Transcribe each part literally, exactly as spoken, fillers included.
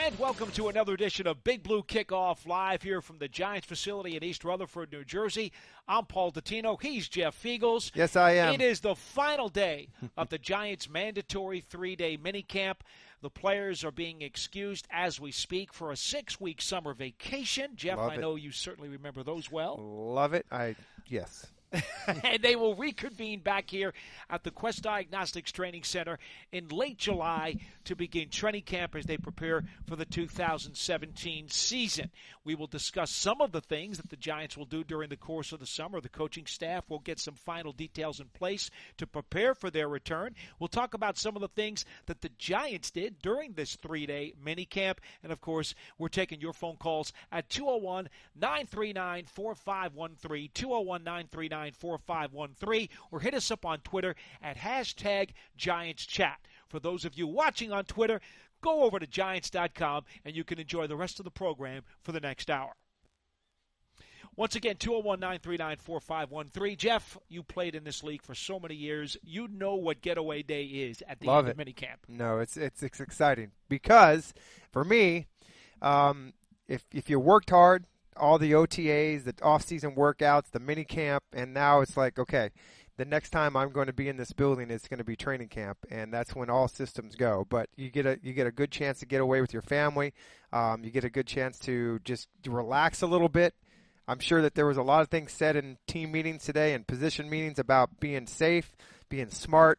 And welcome to another edition of Big Blue Kickoff, live here from the Giants facility in East Rutherford, New Jersey. I'm Paul Dottino. He's Jeff Feagles. Yes, I am. It is the final day of the Giants' mandatory three-day minicamp. The players are being excused as we speak for a six-week summer vacation. Jeff, Love I it. know you certainly remember those well. Love it. I yes. And they will reconvene back here at the Quest Diagnostics Training Center in late July to begin training camp as they prepare for the two thousand seventeen season. We will discuss some of the things that the Giants will do during the course of the summer. The coaching staff will get some final details in place to prepare for their return. We'll talk about some of the things that the Giants did during this three-day minicamp. And, of course, we're taking your phone calls at two oh one, nine three nine, four five one three, two oh one, nine three nine, four five one three, or hit us up on Twitter at hashtag GiantsChat. For those of you watching on Twitter, go over to Giants dot com and you can enjoy the rest of the program for the next hour. Once again, two oh one, nine three nine, four five one three. Jeff, you played in this league for so many years. You know what getaway day is at the Love end it. of minicamp. No, it's it's it's exciting because for me, um, if if you worked hard, all the O T As, the off-season workouts, the mini camp, and now it's like, okay, the next time I'm going to be in this building, it's going to be training camp, and that's when all systems go. But you get a you get a good chance to get away with your family. Um, you get a good chance to just relax a little bit. I'm sure that there was a lot of things said in team meetings today and position meetings about being safe, being smart,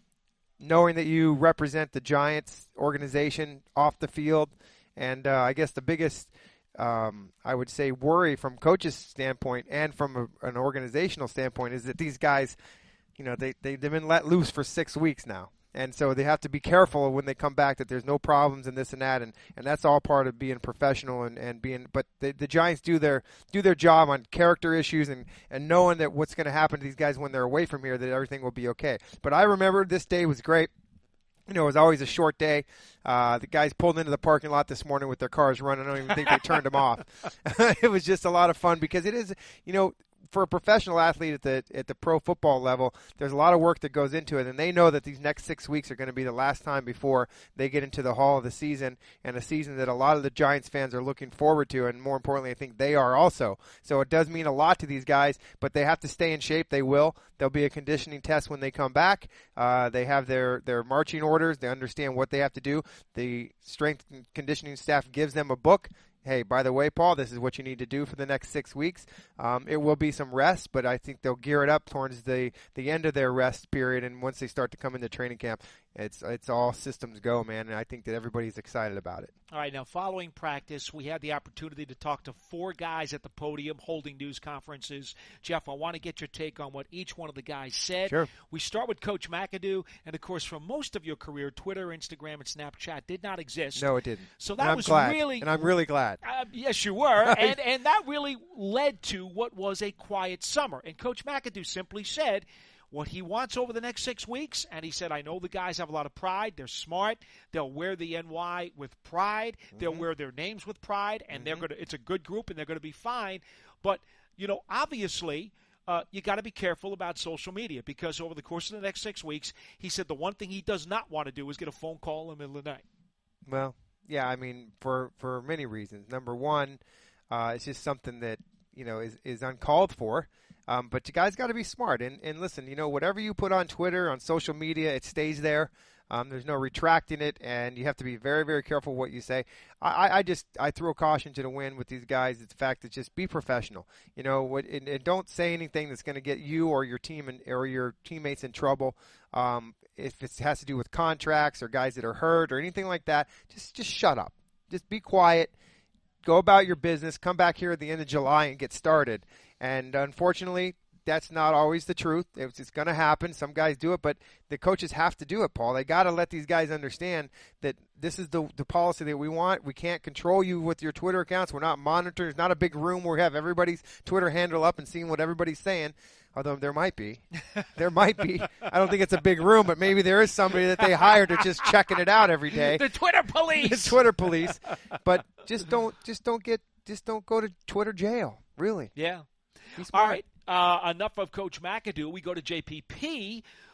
knowing that you represent the Giants organization off the field, and uh, I guess the biggest Um, I would say worry from coach's standpoint and from a, an organizational standpoint is that these guys, you know, they, they, they've been let loose for six weeks now. And so they have to be careful when they come back that there's no problems and this and that. And, and that's all part of being professional and, and being, but the, the Giants do their, do their job on character issues and, and knowing that what's going to happen to these guys when they're away from here, that everything will be okay. But I remember this day was great. You know, it was always a short day. Uh, the guys pulled into the parking lot this morning with their cars running. I don't even think they turned them off. It was just a lot of fun because it is, you know, for a professional athlete at the at the pro football level, there's a lot of work that goes into it, and they know that these next six weeks are going to be the last time before they get into the hall of the season, and a season that a lot of the Giants fans are looking forward to, and more importantly, I think they are also. So it does mean a lot to these guys, but they have to stay in shape. They will. There'll be a conditioning test when they come back. Uh, they have their, their marching orders. They understand what they have to do. The strength and conditioning staff gives them a book. Hey, by the way, Paul, this is what you need to do for the next six weeks. Um, it will be some rest, but I think they'll gear it up towards the, the end of their rest period, and once they start to come into training camp, it's it's all systems go, man, and I think that everybody's excited about it. All right, now following practice, we had the opportunity to talk to four guys at the podium holding news conferences. Jeff, I want to get your take on what each one of the guys said. Sure. We start with Coach McAdoo, and of course, for most of your career, Twitter, Instagram, and Snapchat did not exist. No, it didn't. So And that I'm was glad, really, and I'm really glad. Uh, yes, you were, and and that really led to what was a quiet summer. And Coach McAdoo simply said what he wants over the next six weeks, and he said, I know the guys have a lot of pride. They're smart. They'll wear the N Y with pride. Mm-hmm. They'll wear their names with pride, and mm-hmm. they're going to. It's a good group, and they're going to be fine. But, you know, obviously, uh, you got to be careful about social media because over the course of the next six weeks, he said the one thing he does not want to do is get a phone call in the middle of the night. Well, yeah, I mean, for, for many reasons. Number one, uh, it's just something that, you know, is, is uncalled for. Um, but you guys got to be smart. And, and listen, you know, whatever you put on Twitter, on social media, it stays there. Um, there's no retracting it, and you have to be very, very careful what you say. I, I just I throw caution to the wind with these guys. It's the fact that just be professional, you know, what, and, and don't say anything that's going to get you or your team in, or your teammates in trouble. Um, if it has to do with contracts or guys that are hurt or anything like that, just just shut up. Just be quiet. Go about your business. Come back here at the end of July and get started. And unfortunately, that's not always the truth. It's, it's going to happen. Some guys do it, but the coaches have to do it, Paul. They got to let these guys understand that this is the the policy that we want. We can't control you with your Twitter accounts. We're not monitoring. It's not a big room where we have everybody's Twitter handle up and seeing what everybody's saying, although there might be. There might be. I don't think it's a big room, but maybe there is somebody that they hired to just checking it out every day. The Twitter police. The Twitter police. But just don't just don't get just don't go to Twitter jail, really. Yeah. Be smart. All right. Uh, enough of Coach McAdoo. We go to J P P,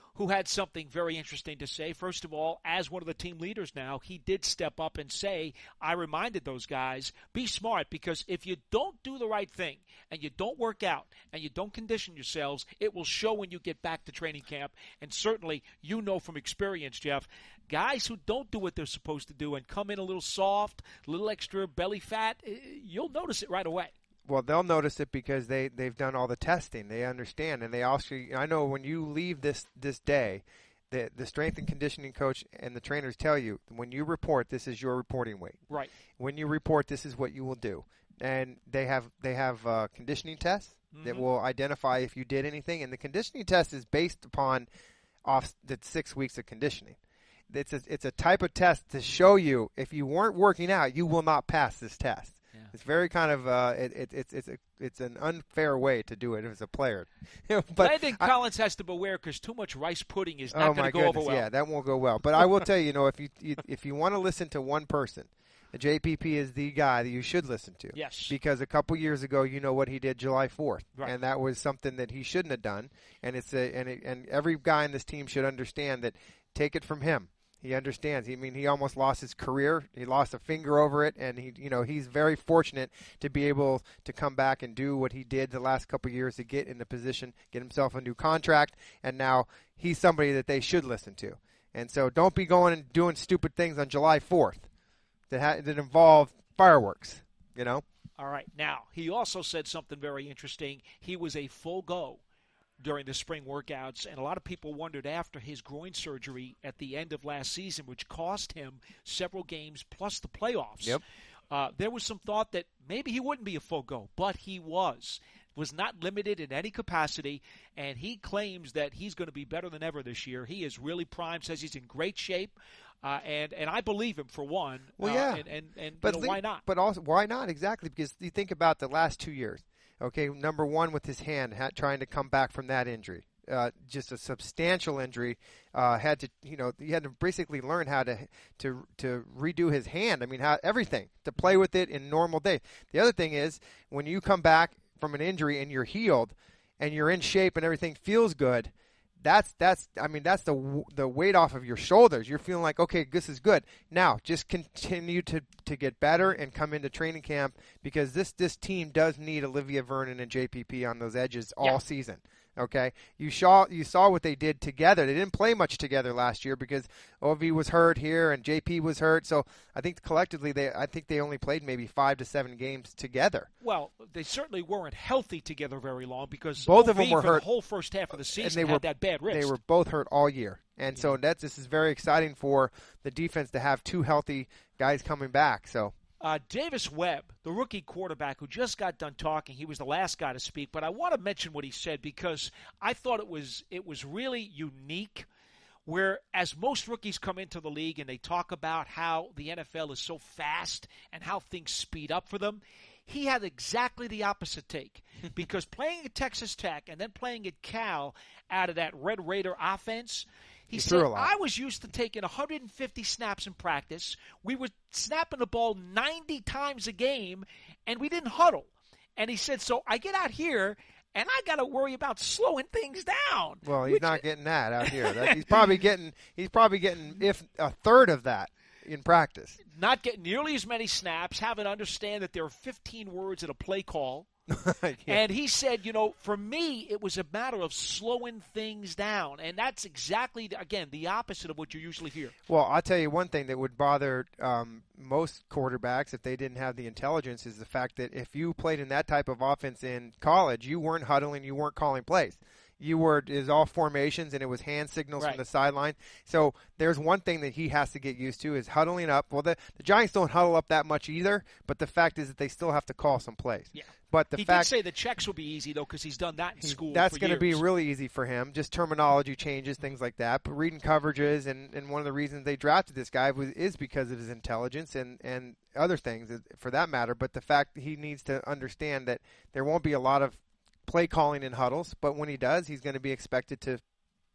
who had something very interesting to say. First of all, as one of the team leaders now, he did step up and say, I reminded those guys, be smart, because if you don't do the right thing and you don't work out and you don't condition yourselves, it will show when you get back to training camp. And certainly, you know from experience, Jeff, guys who don't do what they're supposed to do and come in a little soft, a little extra belly fat, you'll notice it right away. Well, they'll notice it because they, they've done all the testing. They understand. And they also, I know when you leave this, this day, the, the strength and conditioning coach and the trainers tell you, when you report, this is your reporting weight. Right. When you report, this is what you will do. And they have, they have uh, conditioning tests mm-hmm. that will identify if you did anything. And the conditioning test is based upon off the six weeks of conditioning. It's a, it's a type of test to show you if you weren't working out, you will not pass this test. It's very kind of uh, it, it, it's it's a, it's an unfair way to do it as a player. but Landon Collins has to beware because too much rice pudding is not oh going to go goodness, over well. Yeah, that won't go well. But I will tell you, you know, if you, you if you want to listen to one person, the J P P is the guy that you should listen to. Yes. Because a couple years ago, you know what he did July fourth, right. and that was something that he shouldn't have done. And it's a and it, and every guy in this team should understand that. Take it from him. He understands. I mean, he almost lost his career. He lost a finger over it, and he, you know, he's very fortunate to be able to come back and do what he did the last couple of years to get in the position, get himself a new contract, and now he's somebody that they should listen to. And so, don't be going and doing stupid things on July fourth that ha- that involve fireworks. You know. All right. Now, he also said something very interesting. He was a full go during the spring workouts, and a lot of people wondered after his groin surgery at the end of last season, which cost him several games plus the playoffs. Yep. Uh, there was some thought that maybe he wouldn't be a full go, but he was. Was not limited in any capacity, and he claims that he's going to be better than ever this year. He is really primed, says he's in great shape, uh, and and I believe him for one. Well, yeah. Uh, and and, and but you know, why not? But also, why not? Exactly, because you think about the last two years. Okay, number one with his hand, had, trying to come back from that injury, uh, just a substantial injury. Uh, had to, you know, he had to basically learn how to to to redo his hand. I mean, how everything to play with it in normal day. The other thing is when you come back from an injury and you're healed, and you're in shape and everything feels good. That's that's I mean that's the the weight off of your shoulders. You're feeling like, okay, this is good. Now just continue to, to get better and come into training camp because this this team does need Olivia Vernon and J P P on those edges all yeah. season. Okay, you saw you saw what they did together. They didn't play much together last year because O V was hurt here and J P was hurt. So I think collectively they I think they only played maybe five to seven games together. Well, they certainly weren't healthy together very long because both O V of them were for hurt the whole first half of the season and they had were, that bad wrist. They were both hurt all year, and yeah. so that's this is very exciting for the defense to have two healthy guys coming back. So. Uh, Davis Webb, the rookie quarterback who just got done talking, he was the last guy to speak, but I want to mention what he said because I thought it was it was really unique. Where as most rookies come into the league and they talk about how the N F L is so fast and how things speed up for them, he had exactly the opposite take because playing at Texas Tech and then playing at Cal out of that Red Raider offense. He, he said, I was used to taking one hundred fifty snaps in practice. We were snapping the ball ninety times a game, and we didn't huddle. And he said, so I get out here, and I got to worry about slowing things down. Well, he's which, not getting that out here. That, he's probably getting he's probably getting if a third of that in practice. Not getting nearly as many snaps, having to understand that there are fifteen words in a play call. yeah. And he said, you know, for me, it was a matter of slowing things down. And that's exactly, again, the opposite of what you usually hear. Well, I'll tell you one thing that would bother um, most quarterbacks if they didn't have the intelligence is the fact that if you played in that type of offense in college, you weren't huddling, you weren't calling plays. You were is all formations, and it was hand signals right. from the sideline. So there's one thing that he has to get used to is huddling up. Well, the, the Giants don't huddle up that much either, but the fact is that they still have to call some plays. Yeah. But the he fact, did say the checks will be easy, though, because he's done that in he, school That's for going to years. be really easy for him, just terminology changes, things like that. But reading coverages, and, and one of the reasons they drafted this guy was, is because of his intelligence and, and other things for that matter. But the fact that he needs to understand that there won't be a lot of play calling in huddles, but when he does, he's going to be expected to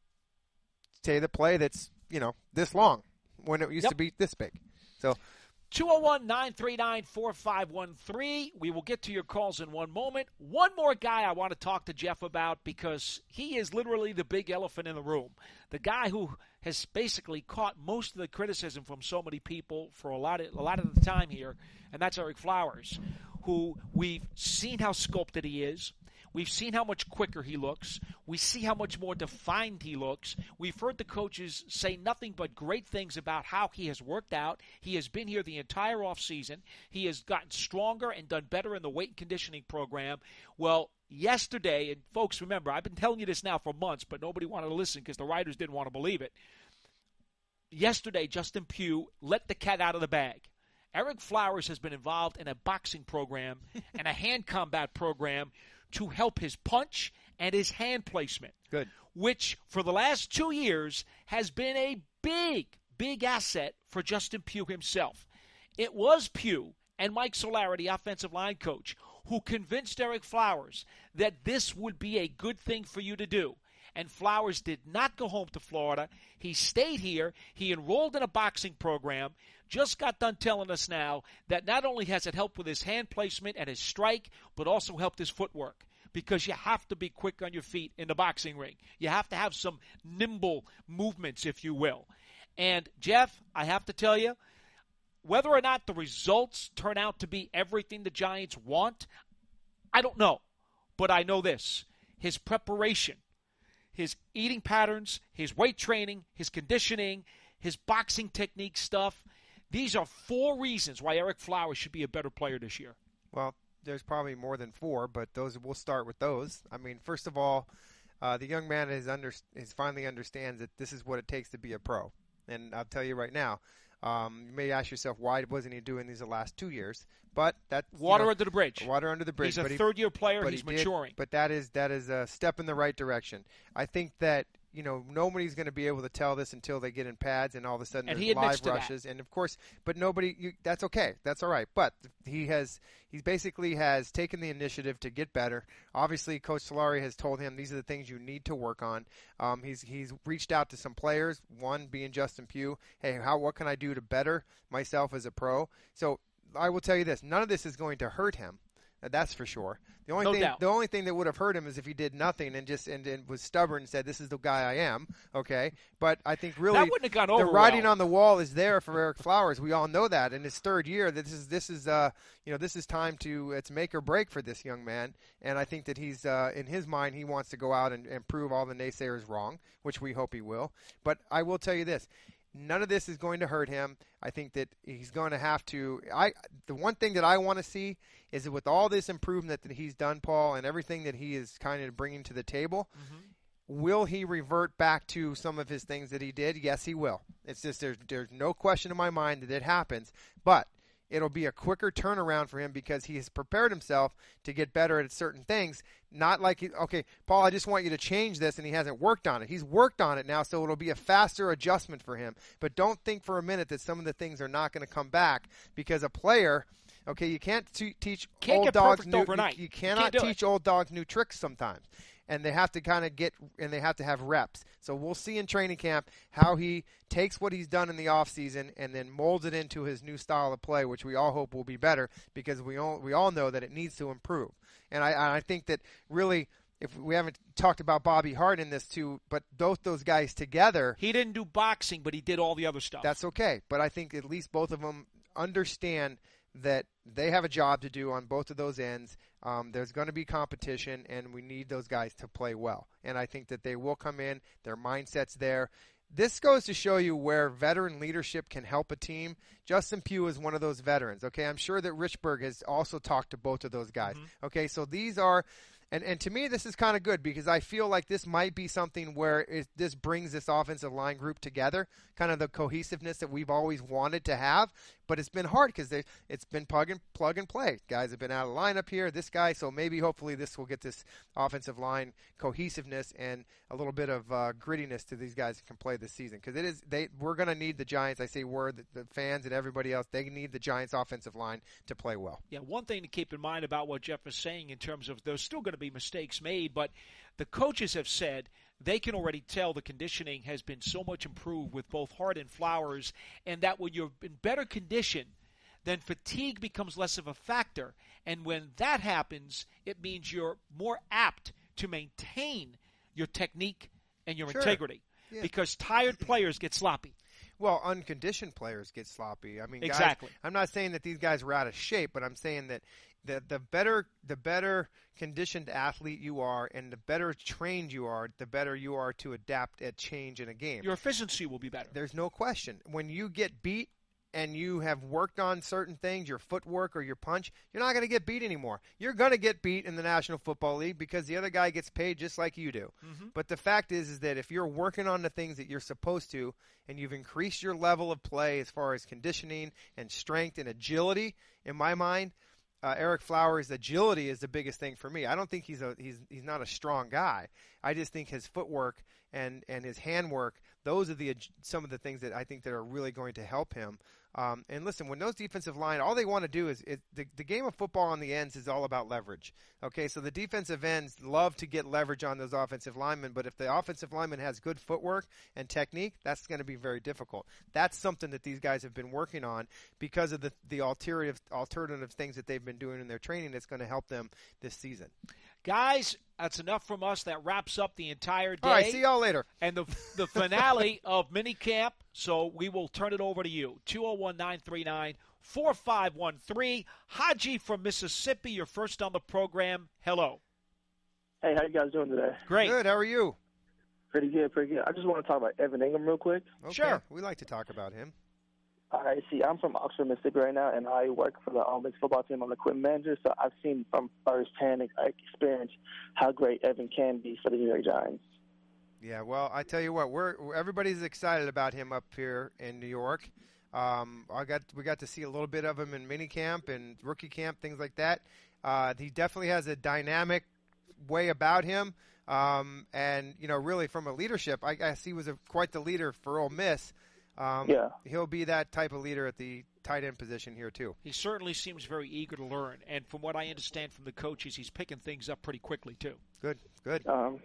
say the play that's, you know, this long when it used yep. to be this big. So two oh one, nine three nine, four five one three. We will get to your calls in one moment. One more guy I want to talk to Jeff about because he is literally the big elephant in the room. The guy who has basically caught most of the criticism from so many people for a lot of, a lot of the time here, and that's Ereck Flowers, who we've seen how sculpted he is. We've seen how much quicker he looks. We see how much more defined he looks. We've heard the coaches say nothing but great things about how he has worked out. He has been here the entire offseason. He has gotten stronger and done better in the weight and conditioning program. Well, yesterday, and folks, remember, I've been telling you this now for months, but nobody wanted to listen because the writers didn't want to believe it. Yesterday, Justin Pugh let the cat out of the bag. Ereck Flowers has been involved in a boxing program and a hand combat program to help his punch and his hand placement. Good. Which, for the last two years, has been a big, big asset for Justin Pugh himself. It was Pugh and Mike Solari, the offensive line coach, who convinced Ereck Flowers that this would be a good thing for you to do. And Flowers did not go home to Florida. He stayed here. He enrolled in a boxing program. Just got done telling us now that not only has it helped with his hand placement and his strike, but also helped his footwork. Because you have to be quick on your feet in the boxing ring. You have to have some nimble movements, if you will. And, Jeff, I have to tell you, whether or not the results turn out to be everything the Giants want, I don't know. But I know this. His preparation, his eating patterns, his weight training, his conditioning, his boxing technique stuff, these are four reasons why Ereck Flowers should be a better player this year. Well, there's probably more than four, but those we'll start with those. I mean, first of all, uh, the young man is under is finally understands that this is what it takes to be a pro. And I'll tell you right now, um, you may ask yourself, why wasn't he doing these the last two years? But that water you know, under the bridge. Water under the bridge. He's a but he, third-year player. but He's he did, maturing. But that is that is a step in the right direction. I think that, you know, nobody's going to be able to tell this until they get in pads and all of a sudden and there's he admits live to rushes. that. And, of course, but nobody you, – that's okay. That's all right. But he has – he basically has taken the initiative to get better. Obviously, Coach Solari has told him these are the things you need to work on. Um, he's he's reached out to some players, one being Justin Pugh. Hey, how what can I do to better myself as a pro? So I will tell you this. None of this is going to hurt him. That's for sure. The only no thing, doubt. the only thing that would have hurt him is if he did nothing and just and, and was stubborn and said, "This is the guy I am." Okay, but I think really that wouldn't have gone over the writing well. on the wall is there for Ereck Flowers. We all know that in his third year. That this is this is uh you know this is time to it's make or break for this young man. And I think that he's uh, in his mind he wants to go out and, and prove all the naysayers wrong, which we hope he will. But I will tell you this. None of this is going to hurt him. I think that he's going to have to – I. The one thing that I want to see is that with all this improvement that he's done, Paul, and everything that he is kind of bringing to the table, mm-hmm. will he revert back to some of his things that he did? Yes, he will. It's just there's, there's no question in my mind that it happens. But it'll be a quicker turnaround for him because he has prepared himself to get better at certain things. Not like, he, okay, Paul, I just want you to change this, and he hasn't worked on it. He's worked on it now, so it'll be a faster adjustment for him. But don't think for a minute that some of the things are not going to come back because a player, okay, you can't t- teach can't old get dogs new, overnight. You, you cannot you teach it. old dogs new tricks sometimes. And they have to kind of get, and they have to have reps. So we'll see in training camp how he takes what he's done in the offseason and then molds it into his new style of play, which we all hope will be better because we all we all know that it needs to improve. And I, and I think that really, if we haven't talked about Bobby Hart in this too, but both those guys together. He didn't do boxing, but he did all the other stuff. That's okay. But I think at least both of them understand that they have a job to do on both of those ends. Um, there's going to be competition, and we need those guys to play well. And I think that they will come in. Their mindset's there. This goes to show you where veteran leadership can help a team. Justin Pugh is one of those veterans. Okay, I'm sure that Richburg has also talked to both of those guys. Mm-hmm. Okay, so these are – And and to me, this is kind of good because I feel like this might be something where it, this brings this offensive line group together, kind of the cohesiveness that we've always wanted to have. But it's been hard because it's been plug and, plug and play. Guys have been out of lineup here, this guy. So maybe hopefully this will get this offensive line cohesiveness and a little bit of uh, grittiness to these guys that can play this season. Because it is they we're going to need the Giants. I say we're, the, the fans and everybody else, they need the Giants offensive line to play well. Yeah, one thing to keep in mind about what Jeff is saying in terms of there's still going to be mistakes made, but the coaches have said they can already tell the conditioning has been so much improved with both Hart and Flowers, and that when you're in better condition, then fatigue becomes less of a factor. And when that happens, it means you're more apt to maintain your technique and your Sure. integrity Yeah. because tired players get sloppy. Well, unconditioned players get sloppy. I mean, guys, Exactly. I'm not saying that these guys were out of shape, but I'm saying that the the better the better conditioned athlete you are, and the better trained you are, the better you are to adapt at change in a game. Your efficiency will be better. There's no question. When you get beat and you have worked on certain things, your footwork or your punch, you're not going to get beat anymore. You're going to get beat in the National Football League because the other guy gets paid just like you do. Mm-hmm. But the fact is is that if you're working on the things that you're supposed to and you've increased your level of play as far as conditioning and strength and agility, in my mind, uh, Eric Flowers' agility is the biggest thing for me. I don't think he's a he's he's not a strong guy. I just think his footwork and, and his handwork, those are the some of the things that I think that are really going to help him. Um, and listen, when those defensive line, all they want to do is, is the, the game of football on the ends is all about leverage. Okay, so the defensive ends love to get leverage on those offensive linemen, but if the offensive lineman has good footwork and technique, that's going to be very difficult. That's something that these guys have been working on because of the, the alternative, alternative things that they've been doing in their training that's going to help them this season. Guys, that's enough from us. That wraps up the entire day. All right, see y'all later. And the the finale of minicamp, so we will turn it over to you. two oh one, nine three nine, four five one three. Haji from Mississippi, you're first on the program. Hello. Hey, how you guys doing today? Great. Good, how are you? Pretty good, pretty good. I just want to talk about Evan Ingham real quick. Okay, Sure. we like to talk about him. All right, see, I'm from Oxford, Mississippi right now, and I work for the All Mix football team. I'm the equipment manager, so I've seen from firsthand experience how great Evan can be for the New York Giants. Yeah, well, I tell you what, we're we're- everybody's excited about him up here in New York. Um, I got we got to see a little bit of him in minicamp and rookie camp, things like that. Uh, he definitely has a dynamic way about him, um, and you know, really from a leadership, I guess he was a, quite the leader for Ole Miss. Um, Yeah. He'll be that type of leader at the tight end position here too. He certainly seems very eager to learn. And from what I understand from the coaches, he's picking things up pretty quickly, too. Good, good. Um,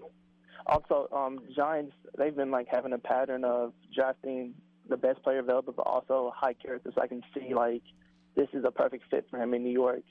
also, um, Giants, they've been like having a pattern of drafting the best player available, but also high characters. So I can see like this is a perfect fit for him in New York.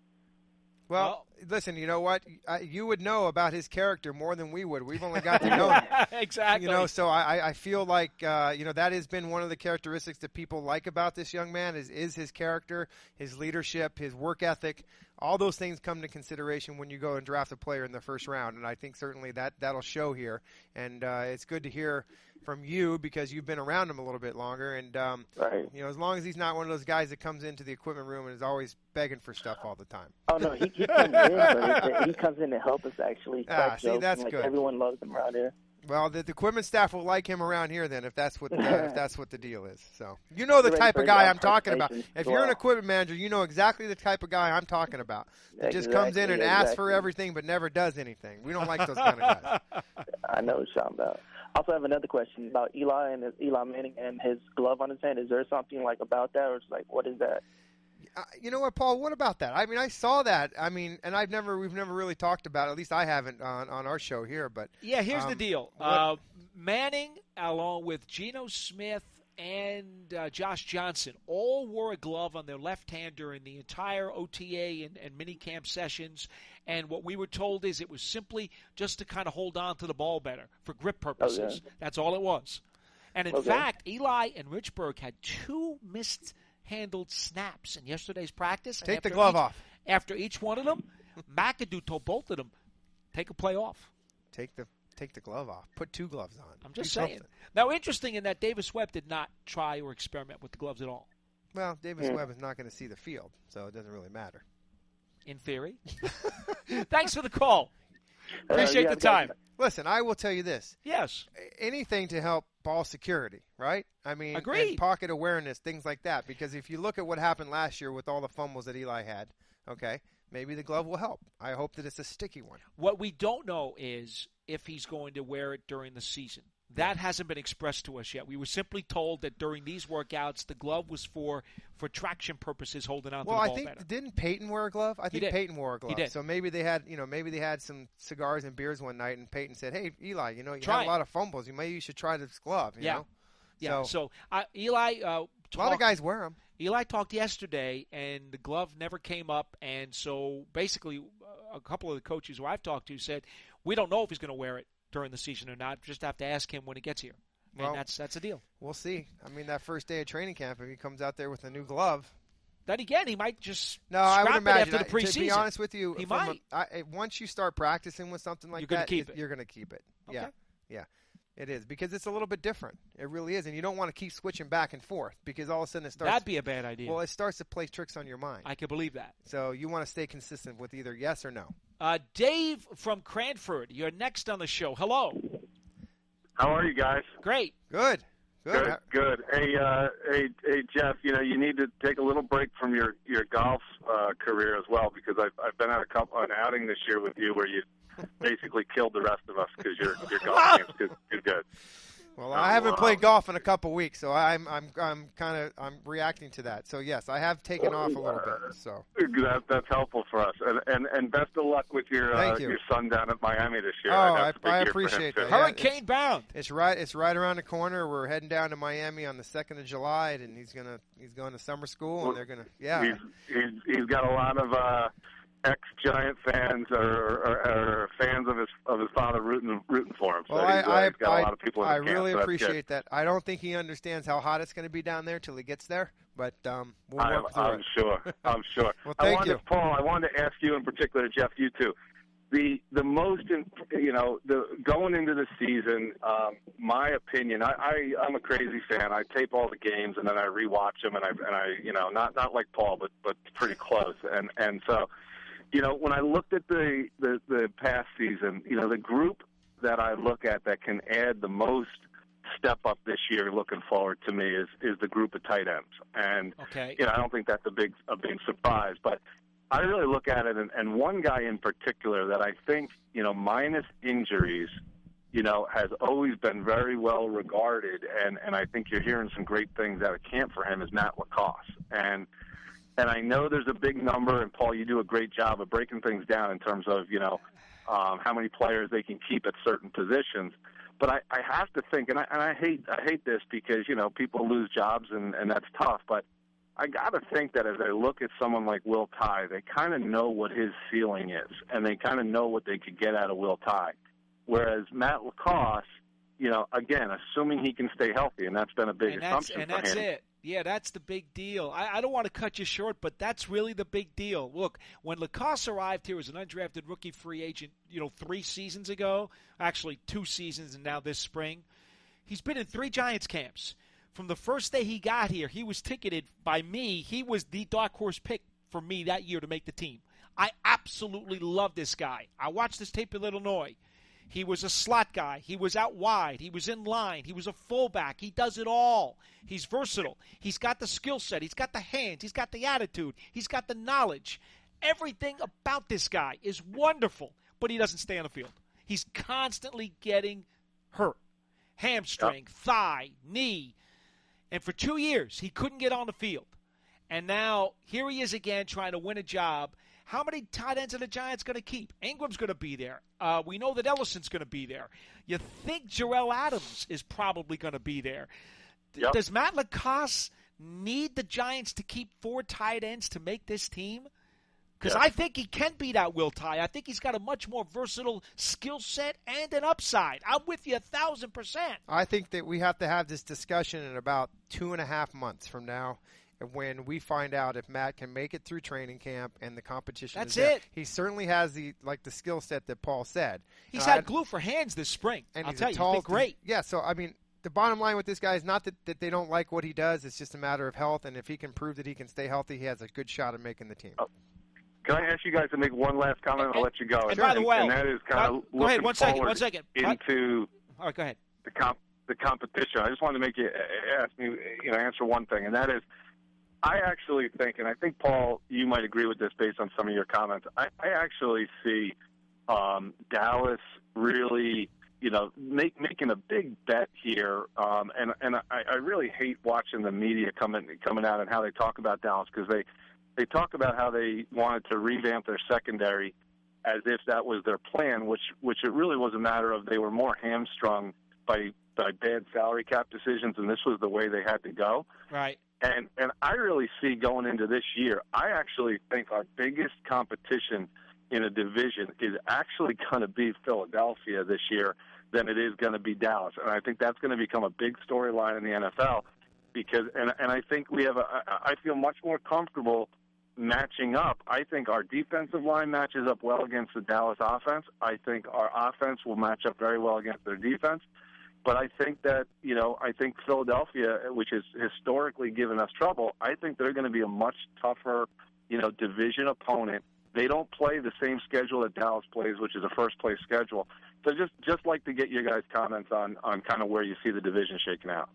Well, Well- listen, you know what? I, you would know about his character more than we would. We've only got to know him. Exactly. You know, so I, I feel like uh, you know that has been one of the characteristics that people like about this young man is is his character, his leadership, his work ethic. All those things come into consideration when you go and draft a player in the first round, and I think certainly that that'll show here. And uh, it's good to hear from you because you've been around him a little bit longer. And um, Right. you know, as long as he's not one of those guys that comes into the equipment room and is always begging for stuff all the time. Oh no, he, he comes in, but he comes in to help us actually. Ah, crack see, jokes, that's and, like, good. Everyone loves him around here. Well, the, the equipment staff will like him around here then, if that's what uh, if that's what the deal is. So you know the Ready type for of a guy job I'm talking about. presentation If as you're an well. equipment manager, you know exactly the type of guy I'm talking about. That just comes in and Exactly, asks for exactly. everything but never does anything. We don't like those kind of guys. I know what you're talking about. I also have another question about Eli and his, Eli Manning and his glove on his hand. Is there something like about that, or it's like what is that? Uh, you know what, Paul? What about that? I mean, I saw that. I mean, and I've never, we've never really talked about it. At least I haven't on, on our show here. But Yeah, here's the Um, deal. what- Uh, Manning, along with Geno Smith and uh, Josh Johnson, all wore a glove on their left hand during the entire O T A and, and minicamp sessions. And what we were told is it was simply just to kind of hold on to the ball better for grip purposes. Okay. That's all it was. And in Okay. fact, Eli and Richburg had two mishandled snaps in yesterday's practice. And Take the after glove each- off. After each one of them, McAdoo told both of them, take a play off. take the take the glove off. Put two gloves on. I'm just Do saying. something. Now, interesting in that Davis Webb did not try or experiment with the gloves at all, Well, Davis Hmm. Webb is not going to see the field, so it doesn't really matter. in theory. Thanks for the call. Uh, Appreciate yeah, the I've got- time. Listen, I will tell you this. Yes. Anything to help ball security, right? I mean, Agreed. and pocket awareness, things like that. Because if you look at what happened last year with all the fumbles that Eli had, okay, maybe the glove will help. I hope that it's a sticky one. What we don't know is if he's going to wear it during the season. That hasn't been expressed to us yet. We were simply told that during these workouts, the glove was for, for traction purposes, holding on Well, to the I ball think better. didn't Peyton wear a glove? I think did. Peyton wore a glove. did. So maybe they had, you know, maybe they had some cigars and beers one night, and Peyton said, "Hey, Eli, you know, you Try had it." a lot of fumbles. You maybe you should try this glove." You Yeah. know? Yeah. So, So uh, Eli uh, a lot talked- of guys wear them. Eli talked yesterday, and the glove never came up, and so basically a couple of the coaches who I've talked to said, we don't know if he's going to wear it during the season or not. Just have to ask him when he gets here. And Well, that's that's a deal. We'll see. I mean, that first day of training camp, if he comes out there with a new glove. Then again, he might just No, I would scrap imagine. it after the I- preseason. to be honest with you, He from might. A, I, once you start practicing with something like You're gonna that, keep it. you're going to keep it. Okay. Yeah, yeah, it is because it's a little bit different. It really is, and you don't want to keep switching back and forth because all of a sudden it starts. That'd be a bad idea. Well, it starts to play tricks on your mind. I can believe that. So you want to stay consistent with either yes or no. Uh, Dave from Cranford, you're next on the show. Hello. How are you guys? Great. Good. Good. Good, good. Hey, uh, hey, hey, Jeff. You know, you need to take a little break from your your golf uh, career as well, because I've I've been at a couple an outing this year with you where you basically killed the rest of us because your your golf game's too, too good. Well, I haven't played golf in a couple weeks, so I'm I'm I'm kind of I'm reacting to that. So yes, I have taken off a little bit. So That, that's helpful for us, and and, and best of luck with your uh, Thank you. your son down at Miami this year. Oh, I, know I- it's a big I year for him, appreciate too. that. Yeah, Hurricane bound. it's right it's right around the corner. We're heading down to Miami on the second of July, and he's gonna he's going to summer school, and they're gonna yeah. He's he's he's got a lot of uh, ex-Giant fans or, or, or fans of his of his father rooting rooting for him. So Well, he's, uh, I he's got I, a lot of people in I the camp, really so that's good. appreciate that. I don't think he understands how hot it's going to be down there till he gets there, but um, we'll I'm, work through I'm it. sure. I'm sure. Well, I thank wanted you. To, Paul, I wanted to ask you in particular, Jeff, you too. The the most, in, you know, the going into the season, um, my opinion, I, I I'm a crazy fan. I tape all the games and then I rewatch them, and I and I, you know, not not like Paul, but but pretty close. And and so, you know, when I looked at the the the past season, you know, the group that I look at that can add the most step up this year, looking forward to me, is is the group of tight ends. And Okay. you know, I don't think that's a big a big surprise, but I really look at it, and, and one guy in particular that I think, you know, minus injuries, you know, has always been very well regarded, and, and I think you're hearing some great things out of camp for him, is Matt Lacoste. And and I know there's a big number, and Paul, you do a great job of breaking things down in terms of, you know, um, how many players they can keep at certain positions. But I, I have to think, and I, and I hate I hate this because, you know, people lose jobs, and, and that's tough, but I got to think that as I look at someone like Will Tye, they kind of know what his ceiling is, and they kind of know what they could get out of Will Tye. Whereas Matt Lacoste, you know, again, assuming he can stay healthy, and that's been a big And that's, assumption and for that's him. it. Yeah, that's the big deal. I, I don't want to cut you short, but that's really the big deal. Look, when Lacoste arrived here as an undrafted rookie free agent, you know, three seasons ago, actually two seasons and now this spring, he's been in three Giants camps. From the first day he got here, he was ticketed by me. He was the dark horse pick for me that year to make the team. I absolutely love this guy. I watched this tape in Illinois. He was a slot guy. He was out wide. He was in line. He was a fullback. He does it all. He's versatile. He's got the skill set. He's got the hands. He's got the attitude. He's got the knowledge. Everything about this guy is wonderful, but he doesn't stay on the field. He's constantly getting hurt. Hamstring, thigh, knee. And for two years, he couldn't get on the field. And now here he is again trying to win a job. How many tight ends are the Giants going to keep? Ingram's going to be there. Uh, we know that Ellison's going to be there. You think Jarrell Adams is probably going to be there. Yep. Does Matt Lacoste need the Giants to keep four tight ends to make this team? Because Yes. I think he can beat out Will Tye. I think he's got a much more versatile skill set and an upside. I'm with you a thousand percent. I think that we have to have this discussion in about two and a half months from now, when we find out if Matt can make it through training camp and the competition. That's is there. it. He certainly has the like the skill set that Paul said. He's And I- had glue for hands this spring. and I'll he's tell a you, tall, he's been great. Yeah, so I mean, the bottom line with this guy is not that, that they don't like what he does. It's just a matter of health, and if he can prove that he can stay healthy, he has a good shot at making the team. Oh. Can I ask you guys to make one last comment? and I'll let you go. And by the way, and that is kind uh, of go ahead, looking one second, forward one second. What? into All right, go ahead. the comp the competition. I just wanted to make you ask me, you know, answer one thing, and that is, I actually think, and I think Paul, you might agree with this based on some of your comments. I, I actually see um, Dallas really, you know, make, making a big bet here, um, and and I, I really hate watching the media coming coming out and how they talk about Dallas, because they they talk about how they wanted to revamp their secondary as if that was their plan, which which it really was a matter of they were more hamstrung by by bad salary cap decisions, and this was the way they had to go. Right. And and I really see going into this year, I actually think our biggest competition in a division is actually going to be Philadelphia this year than it is going to be Dallas. And I think that's going to become a big storyline in the N F L because, and, and I think we have a, I feel much more comfortable matching up. I think our defensive line matches up well against the Dallas offense. I think our offense will match up very well against their defense. But I think that, you know, I think Philadelphia, which has historically given us trouble, I think they're going to be a much tougher, you know, division opponent. They don't play the same schedule that Dallas plays, which is a first-place schedule. So just just like to get your guys' comments on, on kind of where you see the division shaking out.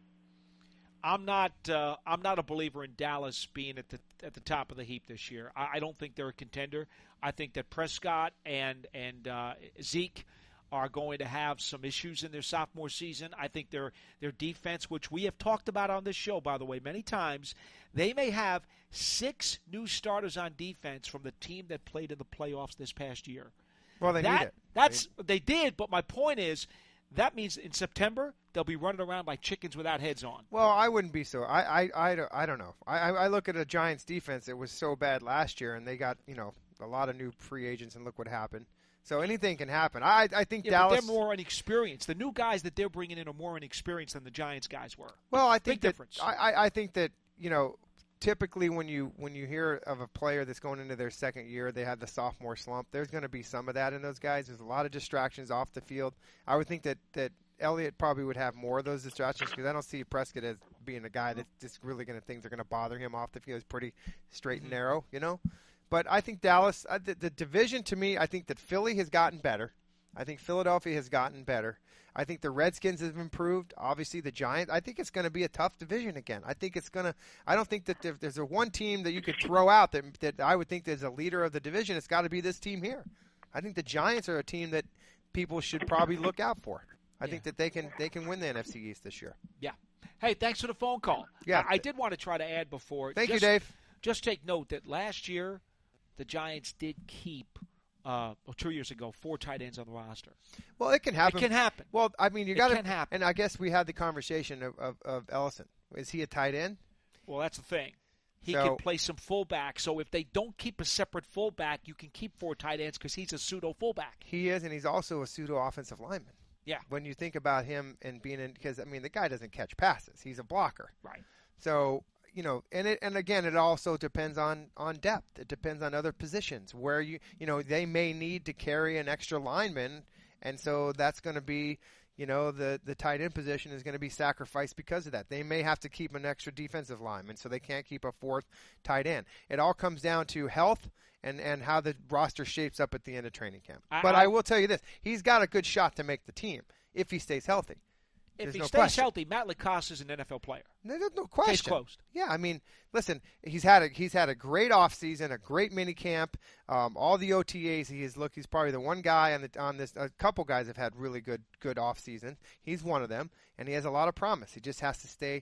I'm not uh, I'm not a believer in Dallas being at the at the top of the heap this year. I, I don't think they're a contender. I think that Prescott and and uh, Zeke are going to have some issues in their sophomore season. I think their their defense, which we have talked about on this show, by the way, many times, they may have six new starters on defense from the team that played in the playoffs this past year. Well, they that, need it. That's they did, but my point is that means in September they'll be running around like chickens without heads on. Well, I wouldn't be so. I I, I, don't, I don't know. I, I look at a Giants defense that was so bad last year, and they got, you know, a lot of new free agents, and look what happened. So anything can happen. I I think yeah, Dallas. But they're more inexperienced. The new guys that they're bringing in are more inexperienced than the Giants guys were. Well, I think Big that, difference. I, I I think that, you know, typically when you when you hear of a player that's going into their second year, they have the sophomore slump. There's going to be some of that in those guys. There's a lot of distractions off the field. I would think that that Elliott probably would have more of those distractions because I don't see Prescott as being a guy that's just really going to things are going to bother him off the field. He's pretty straight and narrow, you know. But I think Dallas, uh, the, the division to me, I think that Philly has gotten better. I think Philadelphia has gotten better. I think the Redskins have improved. Obviously, the Giants. I think it's going to be a tough division again. I think it's going to. I don't think that if there's a one team that you could throw out that that I would think there's a leader of the division. It's got to be this team here. I think the Giants are a team that people should probably look out for. I yeah. think that they can they can win the N F C East this year. Yeah. Hey, thanks for the phone call. Yeah. I, I did want to try to add before. Thank just, you, Dave. Just take note that last year the Giants did keep. Uh, well, two years ago, four tight ends on the roster. Well, it can happen. It can happen. Well, I mean, you got to. It can happen. And I guess we had the conversation of, of, of Ellison. Is he a tight end? Well, that's the thing. He so, can play some fullback. So if they don't keep a separate fullback, you can keep four tight ends because he's a pseudo fullback. He is, and he's also a pseudo offensive lineman. Yeah. When you think about him and being in, because I mean, the guy doesn't catch passes. He's a blocker. Right. So. You know, and it, and again, it also depends on, on depth. It depends on other positions where you you know they may need to carry an extra lineman, and so that's going to be, you know, the the tight end position is going to be sacrificed because of that. They may have to keep an extra defensive lineman, so they can't keep a fourth tight end. It all comes down to health and, and how the roster shapes up at the end of training camp. I, but I, I will tell you this: he's got a good shot to make the team if he stays healthy. If There's he no stays question. healthy, Matt LaCosse is an N F L player. There's no question. Case closed. Yeah, I mean, listen, he's had a he's had a great offseason, a great mini camp, um, all the O T As. He is look, he's probably the one guy on the on this. A couple guys have had really good good off season. He's one of them, and he has a lot of promise. He just has to stay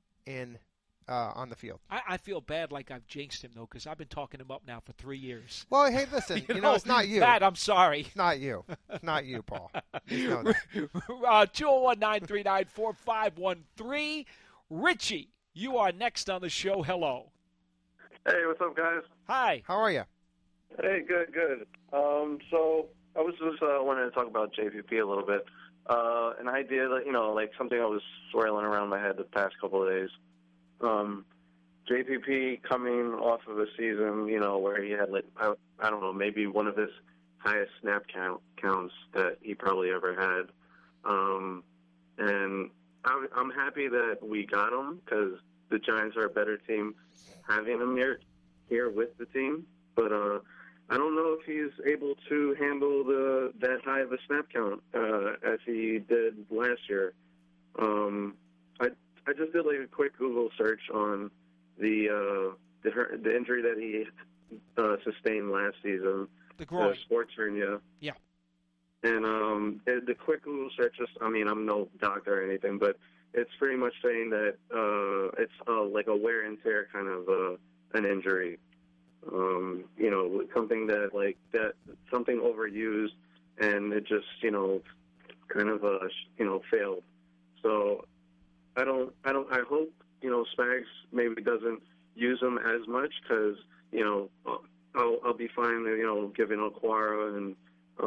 in uh, on the field. I, I feel bad, like I've jinxed him though, because I've been talking him up now for three years. Well, hey, listen, you, you know, know, it's not you. Matt, I'm sorry. It's not you. It's not you, Paul. Just know that. uh, two oh one, nine three nine, four five one three. Richie, you are next on the show. Hello. Hey, what's up, guys? Hi. How are you? Hey, good, good. Um, so I was just uh, wanting to talk about J P P a little bit. Uh, an idea that, you know, like something I was swirling around my head the past couple of days. Um, J P P coming off of a season, you know, where he had, like, I, I don't know, maybe one of his highest snap count, counts that he probably ever had. Um, and I'm, I'm happy that we got him because the Giants are a better team having him here, here with the team. But uh, I don't know if he's able to handle the that high of a snap count uh, as he did last year. Um, I I just did like a quick Google search on the uh, the, the injury that he uh, sustained last season, the groin, the sports hernia. Yeah. And um, the quick Google search, just, I mean, I'm no doctor or anything, but it's pretty much saying that uh, it's uh, like a wear and tear kind of uh, an injury. Um, you know, something that like that, something overused, and it just, you know, kind of uh, you know, failed. So I don't, I don't, I hope, you know, Spags maybe doesn't use him as much because, you know, I'll, I'll be fine, you know, giving Okwara and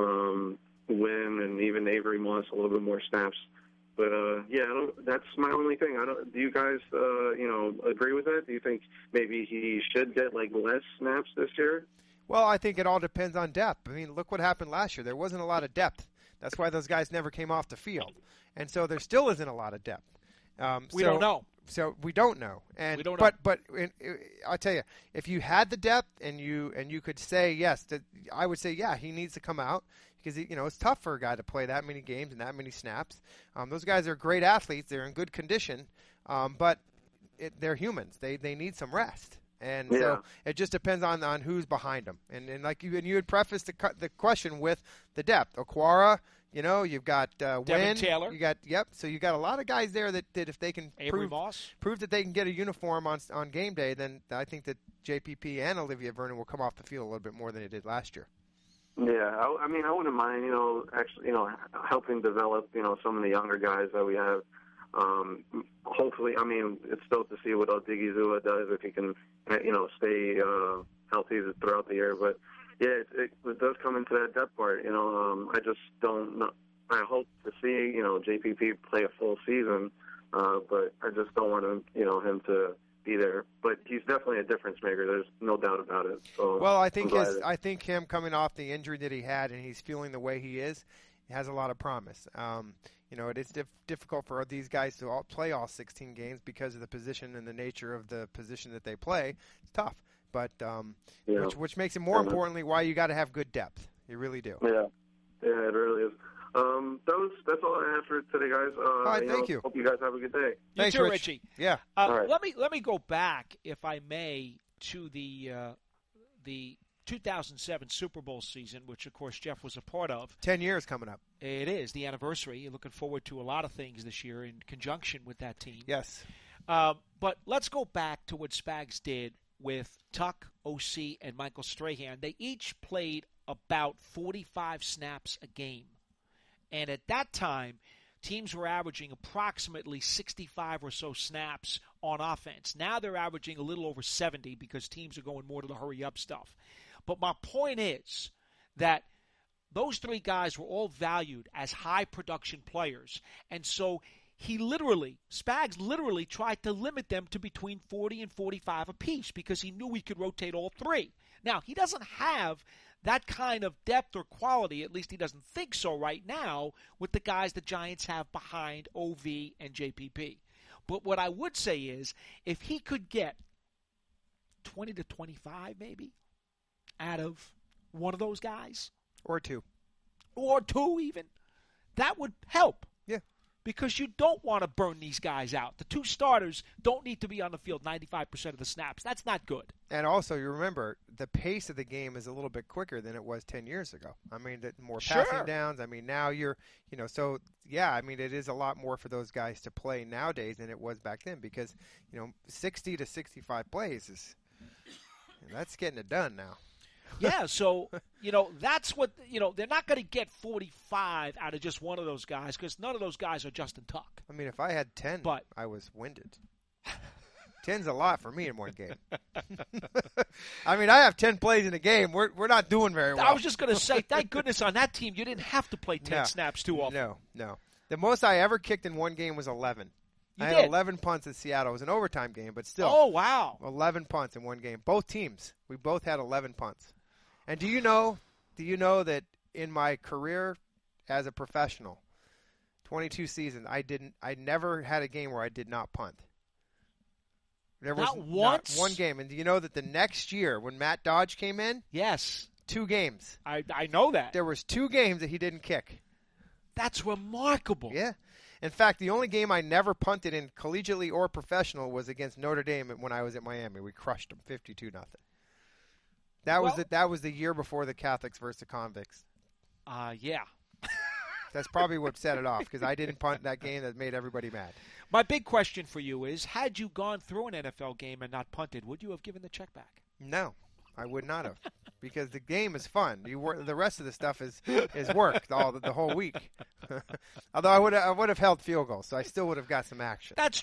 um, Wynn and even Avery Moss a little bit more snaps. But, uh, yeah, I don't, that's my only thing. I don't. Do you guys, uh, you know, agree with that? Do you think maybe he should get, like, less snaps this year? Well, I think it all depends on depth. I mean, look what happened last year. There wasn't a lot of depth. That's why those guys never came off the field. And so there still isn't a lot of depth. Um, we so, don't know. So we don't know. And we don't but know. but in, in, I'll tell you, if you had the depth and you and you could say yes, that I would say yeah, he needs to come out because you know it's tough for a guy to play that many games and that many snaps. Um, those guys are great athletes. They're in good condition, um, but it, they're humans. They they need some rest. And yeah. so it just depends on, on who's behind them. And and like you and you had prefaced the the question with the depth. Okwara, you know, you've got uh, Devin Wynn, Taylor. You got yep. So you got a lot of guys there that, that if they can Avery prove Moss. prove that they can get a uniform on on game day, then I think that J P P and Olivia Vernon will come off the field a little bit more than they did last year. Yeah, I, I mean, I wouldn't mind, you know, actually, you know, helping develop, you know, some of the younger guys that we have. Um, hopefully, I mean, it's still to see what Odigizua does if he can, you know, stay uh, healthy throughout the year. But yeah, it, it, it does come into that depth part. You know, um, I just don't know. I hope to see, you know, J P P play a full season, uh, but I just don't want him, you know, him to be there. But he's definitely a difference maker. There's no doubt about it. So well, I think I'm his, glad. I think him coming off the injury that he had and he's feeling the way he is, has a lot of promise. Um, You know, it is diff- difficult for these guys to all play all sixteen games because of the position and the nature of the position that they play. It's tough, but um, Yeah. which which makes it more Yeah. importantly why you got to have good depth. You really do. Yeah, yeah, it really is. Um, that was, that's all I have for today, guys. Uh, All right, you thank know, you. Hope you guys have a good day. You Thanks, too, Rich. Richie. Yeah. Uh, All right. Let me let me go back, if I may, to the uh, the two thousand seven Super Bowl season, which of course Jeff was a part of. Ten years coming up. It is the anniversary. You're looking forward to a lot of things this year in conjunction with that team. Yes. Um, but let's go back to what Spags did with Tuck, O C, and Michael Strahan. They each played about forty-five snaps a game. And at that time, teams were averaging approximately sixty-five or so snaps on offense. Now they're averaging a little over seventy because teams are going more to the hurry-up stuff. But my point is that those three guys were all valued as high-production players. And so he literally, Spags literally tried to limit them to between forty and forty-five apiece because he knew he could rotate all three. Now, he doesn't have that kind of depth or quality, at least he doesn't think so right now, with the guys the Giants have behind O V and J P P. But what I would say is, if he could get twenty to twenty-five maybe out of one of those guys, Or two. or two even, that would help. Yeah. Because you don't want to burn these guys out. The two starters don't need to be on the field ninety-five percent of the snaps. That's not good. And also, you remember, the pace of the game is a little bit quicker than it was ten years ago. I mean, the more Sure. passing downs. I mean, now you're, you know, so, yeah, I mean, it is a lot more for those guys to play nowadays than it was back then because, you know, sixty to sixty-five plays is, that's getting it done now. Yeah, so, you know, that's what, you know, they're not going to get forty-five out of just one of those guys because none of those guys are Justin Tuck. I mean, if I had ten, But- I was winded. Ten's a lot for me in one game. I mean, I have ten plays in a game. We're we're not doing very well. I was just going to say, thank goodness on that team you didn't have to play ten No. snaps too often. No, no. The most I ever kicked in one game was eleven. You I did? had eleven punts in Seattle. It was an overtime game, but still. Oh, wow. eleven punts in one game. Both teams. We both had eleven punts. And do you know, do you know that in my career as a professional, twenty-two seasons, I didn't I never had a game where I did not punt. There was Not once? one game. And do you know that the next year when Matt Dodge came in, Yes, two games. I, I know that. There was two games that he didn't kick. That's remarkable. Yeah. In fact, the only game I never punted in collegiately or professional was against Notre Dame when I was at Miami. We crushed them fifty-two nothing. That was Well- the, that was the year before the Catholics versus the convicts. Uh, yeah. That's probably what set it off because I didn't punt that game that made everybody mad. My big question for you is, had you gone through an N F L game and not punted, would you have given the check back? No, I would not have because the game is fun. You work, the rest of the stuff is is work all the, the whole week. Although I would I would have held field goals, so I still would have got some action. That's true.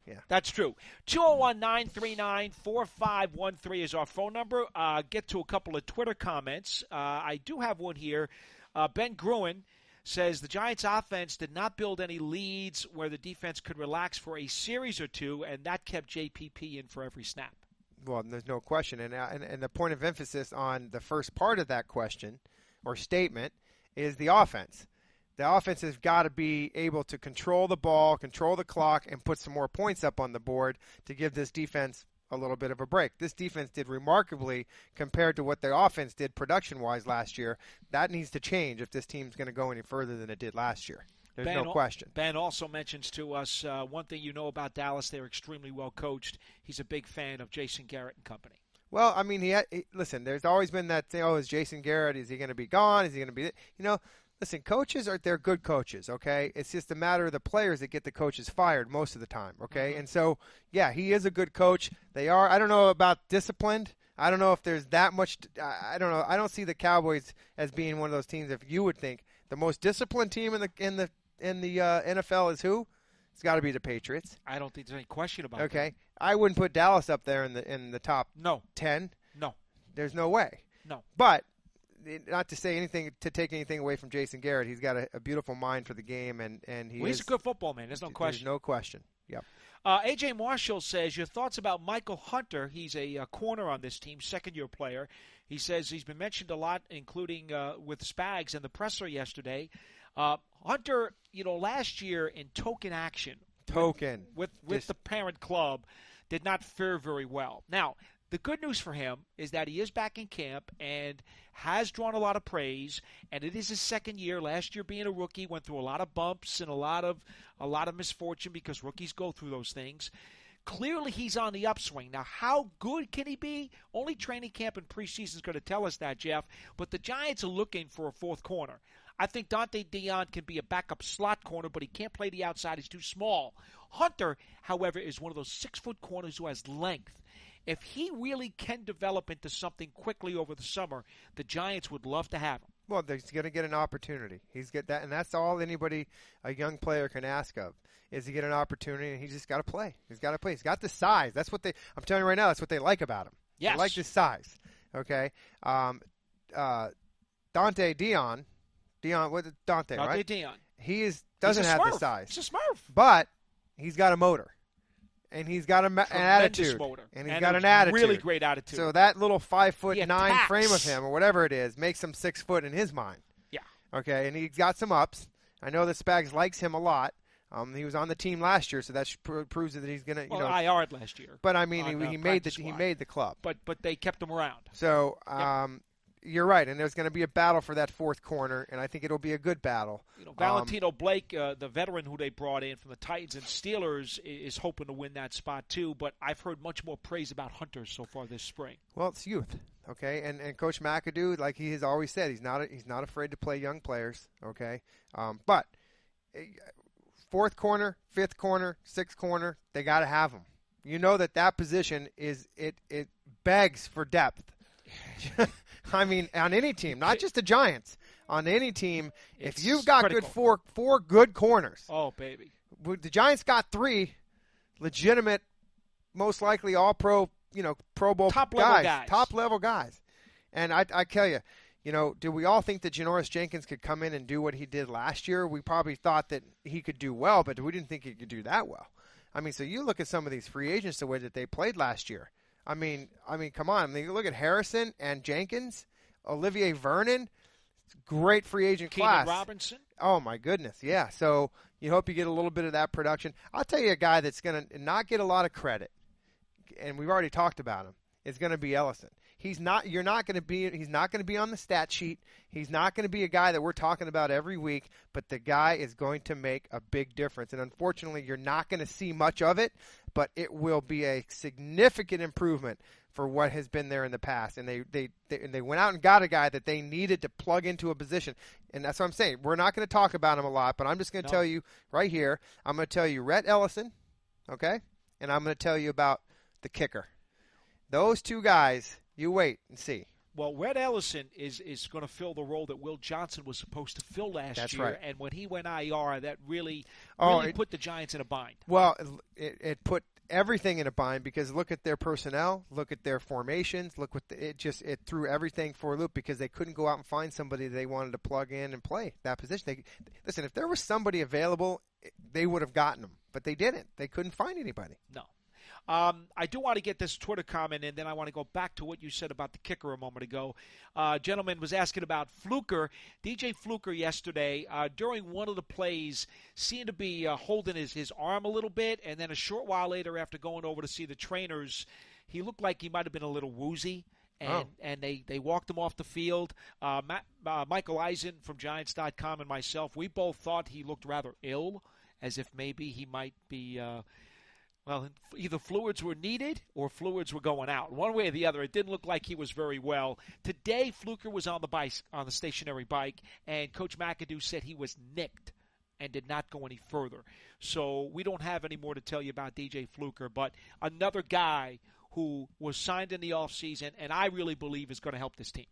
Yeah. That's true. two oh one, nine three nine, four five one three is our phone number. Uh, get to a couple of Twitter comments. Uh, I do have one here. Uh, Ben Gruen says the Giants' offense did not build any leads where the defense could relax for a series or two, and that kept J P P in for every snap. Well, there's no question. And, uh, and, and the point of emphasis on the first part of that question or statement is the offense. The offense has got to be able to control the ball, control the clock, and put some more points up on the board to give this defense a little bit of a break. This defense did remarkably compared to what the offense did production-wise last year. That needs to change if this team's going to go any further than it did last year. There's Ben, no question. Ben also mentions to us uh, one thing you know about Dallas, they're extremely well coached. He's a big fan of Jason Garrett and company. Well, I mean, he, had, he listen, there's always been that thing, oh, is Jason Garrett, is he going to be gone? Is he going to be, you know, listen, coaches are, they're good coaches, okay? It's just a matter of the players that get the coaches fired most of the time, okay? Mm-hmm. And so, yeah, he is a good coach. They are, I don't know about disciplined. I don't know if there's that much, I don't know. I don't see the Cowboys as being one of those teams, if you would think, the most disciplined team in the, in the, in the uh, N F L is who? It's got to be the Patriots. I don't think there's any question about okay. that. Okay. I wouldn't put Dallas up there in the in the top no. ten. No. There's no way. No. But not to say anything, to take anything away from Jason Garrett, he's got a, a beautiful mind for the game, and, and he well, is, he's a good football man. There's no question. There's no question. Yep. Uh, A J Marshall says, your thoughts about Michael Hunter. He's a, a corner on this team, second-year player. He says he's been mentioned a lot, including uh, with Spags and the presser yesterday. Uh, Hunter, you know, last year in token action, token with with, with the parent club, did not fare very well. Now, the good news for him is that he is back in camp and has drawn a lot of praise, and it is his second year. Last year, being a rookie, went through a lot of bumps and a lot of a lot of misfortune because rookies go through those things. Clearly, he's on the upswing. Now, how good can he be? Only training camp and preseason is going to tell us that, Jeff. But the Giants are looking for a fourth corner. I think Dante Dion can be a backup slot corner, but he can't play the outside. He's too small. Hunter, however, is one of those six-foot corners who has length. If he really can develop into something quickly over the summer, the Giants would love to have him. Well, he's going to get an opportunity. He's get that, and that's all anybody, a young player, can ask of, is to get an opportunity, and he's just got to play. He's got to play. He's got the size. That's what they. I'm telling you right now, that's what they like about him. Yes. They like his size. Okay. Um, uh, Dante Dion, Dion, what Dante? Dante right? Dion. He is doesn't have Smurf. the size. He's a Smurf. But he's got a motor. And he's got a, an attitude. Motor. And he's and got an attitude. Really great attitude. So that little five foot nine attacks. frame of him, or whatever it is, makes him six foot in his mind. Yeah. Okay, and he's got some ups. I know that Spags likes him a lot. Um, he was on the team last year, so that pr- proves that he's gonna. You well, know, I R'd last year. But I mean, on, he, uh, he made the squad. he made the club. But but they kept him around. So um, yep. You're right, and there's going to be a battle for that fourth corner, and I think it'll be a good battle. You know, Valentino um, Blake, uh, the veteran who they brought in from the Titans and Steelers, is hoping to win that spot too. But I've heard much more praise about Hunter so far this spring. Well, it's youth, okay, and and Coach McAdoo, like he has always said, he's not a, he's not afraid to play young players, okay. Um, but uh, fourth corner, fifth corner, sixth corner, they got to have them. You know that that position is it it begs for depth. I mean, on any team, not just the Giants. On any team, it's if you've got critical. good four four good corners. Oh, baby. The Giants got three legitimate, most likely all pro, you know, Pro Bowl top guys, level guys. top level guys. And I, I tell you, you know, do we all think that Janoris Jenkins could come in and do what he did last year? We probably thought that he could do well, but we didn't think he could do that well. I mean, so you look at some of these free agents the way that they played last year. I mean, I mean, come on. I mean, you look at Harrison and Jenkins, Olivier Vernon, great free agent Keenan class. Robinson. Oh my goodness, yeah. So you hope you get a little bit of that production. I'll tell you a guy that's going to not get a lot of credit, and we've already talked about him. Is going to be Ellison. He's not. You're not going to be. He's not going to be on the stat sheet. He's not going to be a guy that we're talking about every week. But the guy is going to make a big difference. And unfortunately, you're not going to see much of it. But it will be a significant improvement for what has been there in the past. And they they they, and they went out and got a guy that they needed to plug into a position. And that's what I'm saying. We're not going to talk about him a lot. But I'm just going to no. tell you right here. I'm going to tell you Rhett Ellison, okay, and I'm going to tell you about the kicker. Those two guys, you wait and see. Well, Red Ellison is, is going to fill the role that Will Johnson was supposed to fill last That's year. right. And when he went I R, that really, Oh, really it- put the Giants in a bind. Well, it, it put everything in a bind because look at their personnel, look at their formations, look what the, it just it threw everything for a loop because they couldn't go out and find somebody they wanted to plug in and play that position. They, listen, if there was somebody available, they would have gotten them, but they didn't. They couldn't find anybody. No. Um, I do want to get this Twitter comment in, then I want to go back to what you said about the kicker a moment ago. Uh, gentleman was asking about Fluker. D J Fluker yesterday, uh, during one of the plays, seemed to be uh, holding his, his arm a little bit, and then a short while later, after going over to see the trainers, he looked like he might have been a little woozy. And, Oh. and they, they walked him off the field. Uh, Matt, uh, Michael Eisen from Giants dot com and myself, we both thought he looked rather ill, as if maybe he might be uh, – well, either fluids were needed or fluids were going out. One way or the other, it didn't look like he was very well. Today, Fluker was on the bike, on the stationary bike, and Coach McAdoo said he was nicked and did not go any further. So we don't have any more to tell you about D J Fluker, but another guy who was signed in the offseason and I really believe is going to help this team.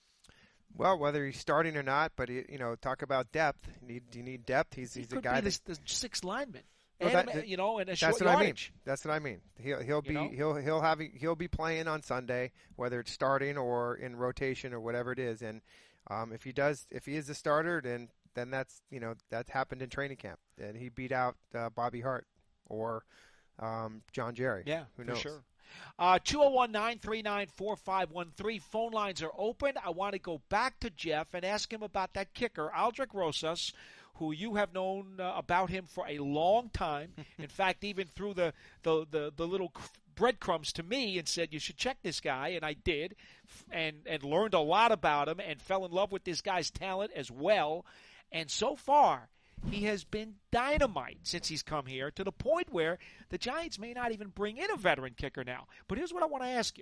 Well, whether he's starting or not, but he, you know, talk about depth. You need, you need depth. He's He he's a could guy be that, the, the sixth lineman. Well, and, that- you know, and a That's short what I mean. yardage. That's what I mean. He'll he'll You be know? he'll he'll have he'll be playing on Sunday, whether it's starting or in rotation or whatever it is. And um, if he does, if he is the starter, then then that's you know that happened in training camp. And he beat out uh, Bobby Hart or um, John Jerry. Yeah, Who for knows? sure. Uh, two oh one, nine three nine, four five one three. Phone lines are open. I want to go back to Jeff and ask him about that kicker, Aldrich Rosas, who you have known uh, about him for a long time. In fact, even threw the, the, the, the little breadcrumbs to me and said, you should check this guy, and I did, and, and learned a lot about him and fell in love with this guy's talent as well. And so far, he has been dynamite since he's come here, to the point where the Giants may not even bring in a veteran kicker now. But here's what I want to ask you.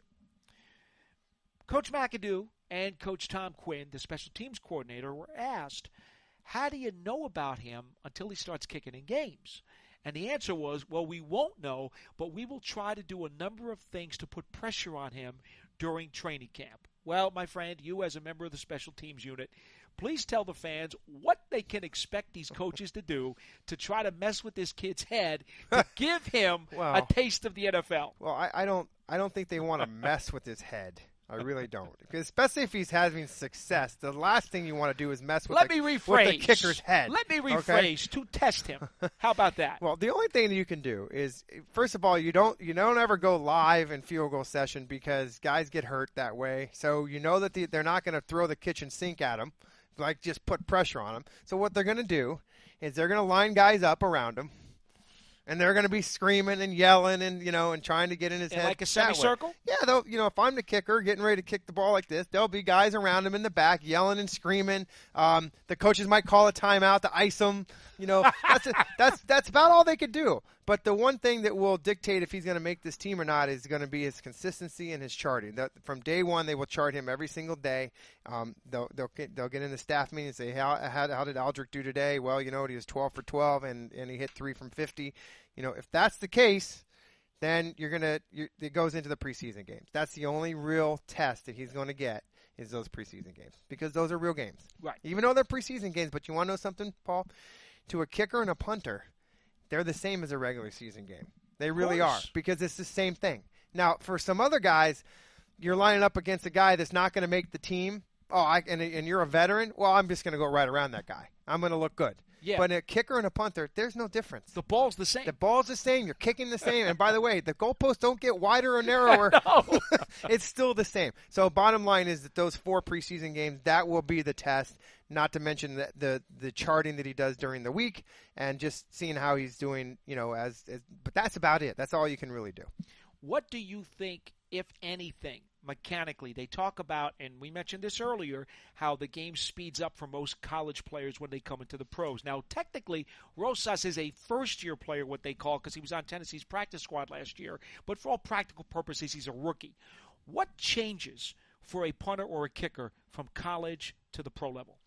Coach McAdoo and Coach Tom Quinn, the special teams coordinator, were asked, how do you know about him until he starts kicking in games? And the answer was, well, we won't know, but we will try to do a number of things to put pressure on him during training camp. Well, my friend, you as a member of the special teams unit, please tell the fans what they can expect these coaches to do to try to mess with this kid's head to give him Well, a taste of the N F L. Well, I, I don't I don't think they want to mess with his head. I really don't. Because especially if he's having success, the last thing you want to do is mess with, Let the, me rephrase. with the kicker's head. Let me okay? rephrase to test him. How about that? Well, the only thing that you can do is, first of all, you don't you don't ever go live in field goal session because guys get hurt that way. So you know that the, they're not going to throw the kitchen sink at him, like just put pressure on him. So what they're going to do is they're going to line guys up around him, and they're going to be screaming and yelling and you know and trying to get in his In head like a that way. semicircle? Yeah, they'll you know if I'm the kicker getting ready to kick the ball like this, there'll be guys around him in the back yelling and screaming. Um, the coaches might call a timeout to ice him. You know, that's a, that's that's about all they could do. But the one thing that will dictate if he's going to make this team or not is going to be his consistency and his charting. That from day one, they will chart him every single day. Um, they'll they'll get, they'll get in the staff meeting and say, how how, how did Aldrich do today? Well, you know what, he was twelve for twelve and, and he hit three from fifty. You know, if that's the case, then you're gonna you're, it goes into the preseason games. That's the only real test that he's going to get is those preseason games because those are real games. Right. Even though they're preseason games, but you want to know something, Paul? To a kicker and a punter, they're the same as a regular season game. They really are course. because it's the same thing. Now, for some other guys, you're lining up against a guy that's not going to make the team. Oh, I, and, and you're a veteran. Well, I'm just going to go right around that guy. I'm going to look good. Yeah. But a kicker and a punter, there's no difference. The ball's the same. The ball's the same. You're kicking the same. And by the way, the goalposts don't get wider or narrower. It's still the same. So bottom line is that those four preseason games, that will be the test, not to mention the the, the charting that he does during the week and just seeing how he's doing, you know, as, as but that's about it. That's all you can really do. What do you think, if anything, mechanically? They talk about, and we mentioned this earlier, how the game speeds up for most college players when they come into the pros. Now, technically, Rosas is a first-year player, what they call, because he was on Tennessee's practice squad last year. But for all practical purposes, he's a rookie. What changes for a punter or a kicker from college to the pro level?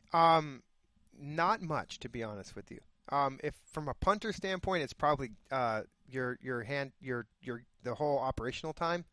Um, not much, to be honest with you. Um, if from a punter standpoint, it's probably uh, your your hand your your the whole operational time.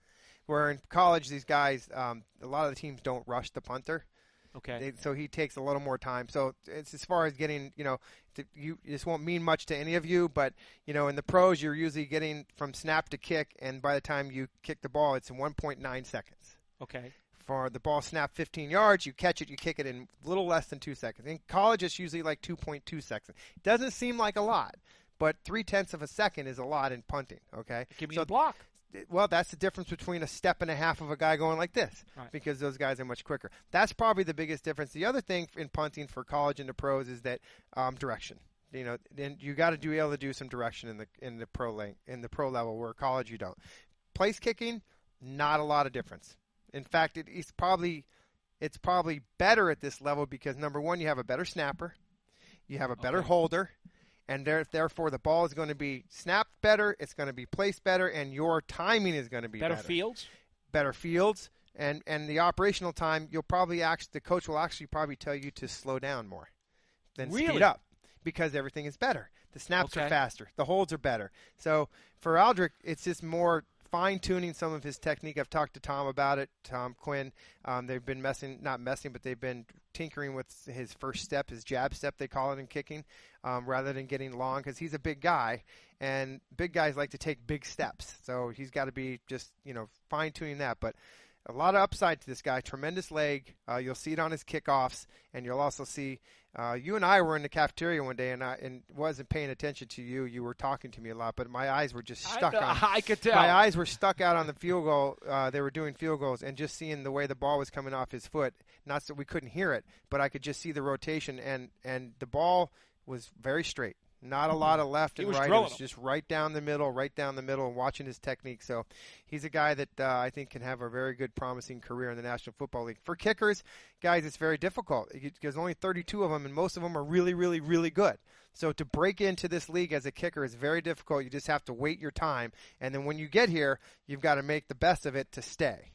Where in college, these guys, um, a lot of the teams don't rush the punter. Okay. They, so he takes a little more time. So it's as far as getting, you know, to, you this won't mean much to any of you, but you know, in the pros, you're usually getting from snap to kick, and by the time you kick the ball, it's in one point nine seconds. Okay. For the ball snap fifteen yards, you catch it, you kick it in a little less than two seconds. In college, it's usually like two point two seconds. It doesn't seem like a lot, but three tenths of a second is a lot in punting. Okay. Give me so, a block. Well, that's the difference between a step and a half of a guy going like this, right. because those guys are much quicker. That's probably the biggest difference. The other thing in punting for college and the pros is that um, direction. You know, and you got to be able to do some direction in the in the pro lane, in the pro level, where college you don't. Place kicking, not a lot of difference. In fact, it, it's probably it's probably better at this level because number one, you have a better snapper, you have a better okay. holder. And there, therefore, the ball is going to be snapped better, it's going to be placed better, and your timing is going to be better. Better fields? Better fields. And, and the operational time, you'll probably actually, the coach will actually probably tell you to slow down more than really? speed up because everything is better. The snaps okay. are faster. The holds are better. So for Aldrich, it's just more fine-tuning some of his technique. I've talked to Tom about it, Tom Quinn. Um, they've been messing, not messing, but they've been tinkering with his first step, his jab step, they call it in kicking, um, rather than getting long, because he's a big guy, and big guys like to take big steps. So he's got to be just, you know, fine-tuning that. But a lot of upside to this guy, tremendous leg. Uh, you'll see it on his kickoffs, and you'll also see uh, you and I were in the cafeteria one day, and I and wasn't paying attention to you. You were talking to me a lot, but my eyes were just stuck I know, on. I could tell. My eyes were stuck out on the field goal. Uh, they were doing field goals, and just seeing the way the ball was coming off his foot. Not that we couldn't hear it, but I could just see the rotation, and and the ball was very straight. Not a lot of left He and was right. It drilling was him. just right down the middle, right down the middle, and watching his technique. So he's a guy that uh, I think can have a very good, promising career in the National Football League. For kickers, guys, it's very difficult. There's only thirty-two of them, and most of them are really, really, really good. So to break into this league as a kicker is very difficult. You just have to wait your time. And then when you get here, you've got to make the best of it to stay.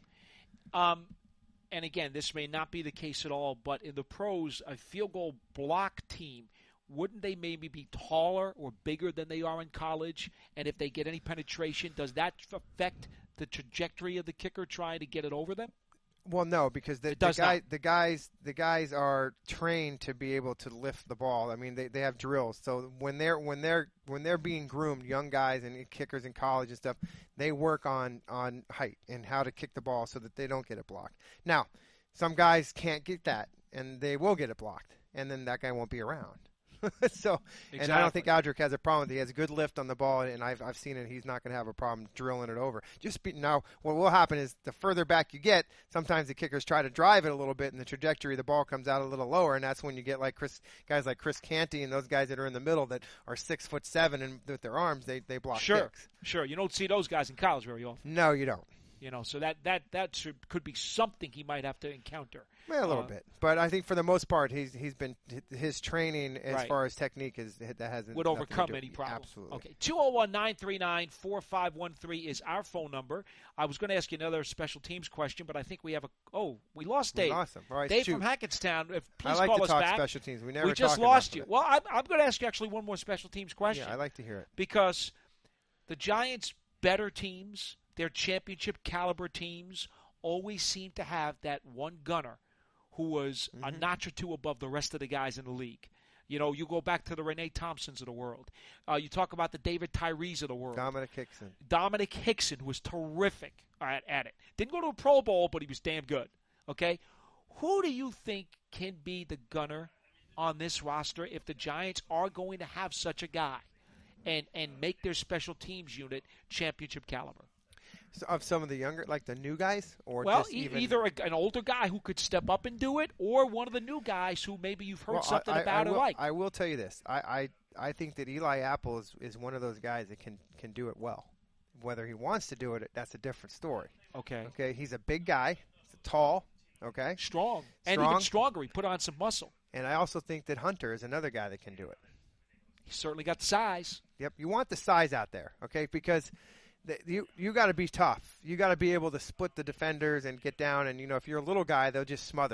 Um, and again, this may not be the case at all, but in the pros, a field goal block team, wouldn't they maybe be taller or bigger than they are in college? And if they get any penetration, does that affect the trajectory of the kicker trying to get it over them? Well, no, because the, the, guy, the guys the guys are trained to be able to lift the ball. I mean, they, they have drills. So when they're when they're when they're being groomed, young guys and kickers in college and stuff, they work on on height and how to kick the ball so that they don't get it blocked. Now, some guys can't get that, and they will get it blocked, and then that guy won't be around. so, exactly. And I don't think Aldrich has a problem with it. He has a good lift on the ball, and I've I've seen it. He's not going to have a problem drilling it over. Just be, now, what will happen is the further back you get, sometimes the kickers try to drive it a little bit, and the trajectory of the ball comes out a little lower, and that's when you get like Chris, guys like Chris Canty and those guys that are in the middle that are six foot seven, and with their arms they they block sure, kicks. Sure, you don't see those guys in college very often. No, you don't. You know, so that that that should, could be something he might have to encounter. Well, a little uh, bit, but I think for the most part, he's he's been his training as right. far as technique is that hasn't would overcome any problem. Absolutely. Okay, two oh one, nine three nine, four five one three is our phone number. I was going to ask you another special teams question, but I think we have a oh we lost Dave. We lost him. All right, Dave shoot. from Hackettstown. If please I like call to us talk back. Special teams. We never we just talk lost you. It. Well, I'm, I'm going to ask you actually one more special teams question. Yeah, I like to hear it because the Giants' better teams, their championship caliber teams, always seem to have that one gunner who was mm-hmm. a notch or two above the rest of the guys in the league. You know, you go back to the Renee Thompsons of the world. Uh, you talk about the David Tyrees of the world. Dominic Hickson. Dominic Hickson was terrific at, at it. Didn't go to a Pro Bowl, but he was damn good. Okay? Who do you think can be the gunner on this roster if the Giants are going to have such a guy and, and make their special teams unit championship caliber? Of some of the younger, like the new guys, or well, just e- even... either a, an older guy who could step up and do it, or one of the new guys who maybe you've heard well, something I, I, about I or will, like. I will tell you this: I, I, I think that Eli Apple is, is one of those guys that can, can do it well. Whether he wants to do it, that's a different story. Okay. Okay. He's a big guy. He's tall. Okay. Strong. And Strong. even stronger. He put on some muscle. And I also think that Hunter is another guy that can do it. He's certainly got the size. Yep. You want the size out there, okay? Because the, you you got to be tough. You got to be able to split the defenders and get down. And you know, if you're a little guy, they'll just smother you.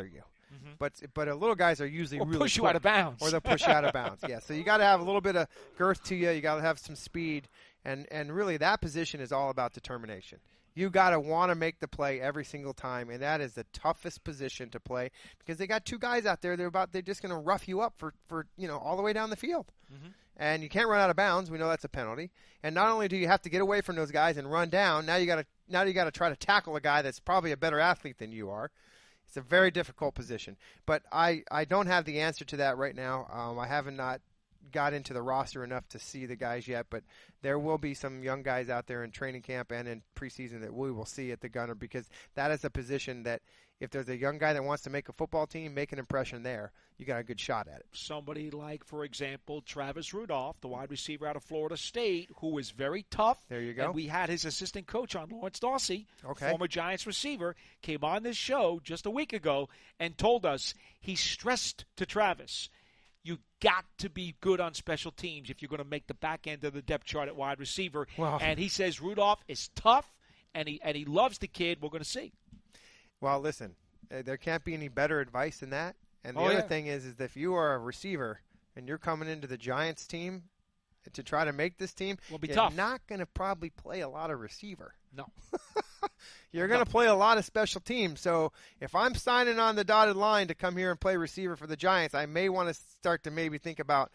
Mm-hmm. But but uh, little guys are usually or really push you quick. out of bounds. Or they'll push you out of bounds. Yeah, so you got to have a little bit of girth to you. You got to have some speed, and and really that position is all about determination. You got to want to make the play every single time, and that is the toughest position to play because they got two guys out there. They're about they're just going to rough you up for, for you know all the way down the field, mm-hmm. and you can't run out of bounds. We know that's a penalty. And not only do you have to get away from those guys and run down, now you got to now you got to try to tackle a guy that's probably a better athlete than you are. It's a very difficult position, but I, I don't have the answer to that right now. Um, I haven't not got into the roster enough to see the guys yet, but there will be some young guys out there in training camp and in preseason that we will see at the gunner because that is a position that if there's a young guy that wants to make a football team, make an impression there, you got a good shot at it. Somebody like, for example, Travis Rudolph, the wide receiver out of Florida State, who is very tough. There you go. And we had his assistant coach on, Lawrence Dawsey, okay. former Giants receiver, came on this show just a week ago and told us he stressed to Travis, you got to be good on special teams if you're going to make the back end of the depth chart at wide receiver. Wow. And he says Rudolph is tough, and he and he loves the kid. We're going to see. Well, listen, uh, there can't be any better advice than that. And the oh, other yeah. thing is, is that if you are a receiver and you're coming into the Giants team to try to make this team, Will be you're tough. not going to probably play a lot of receiver. No. You're going to No. play a lot of special teams. So if I'm signing on the dotted line to come here and play receiver for the Giants, I may want to start to maybe think about,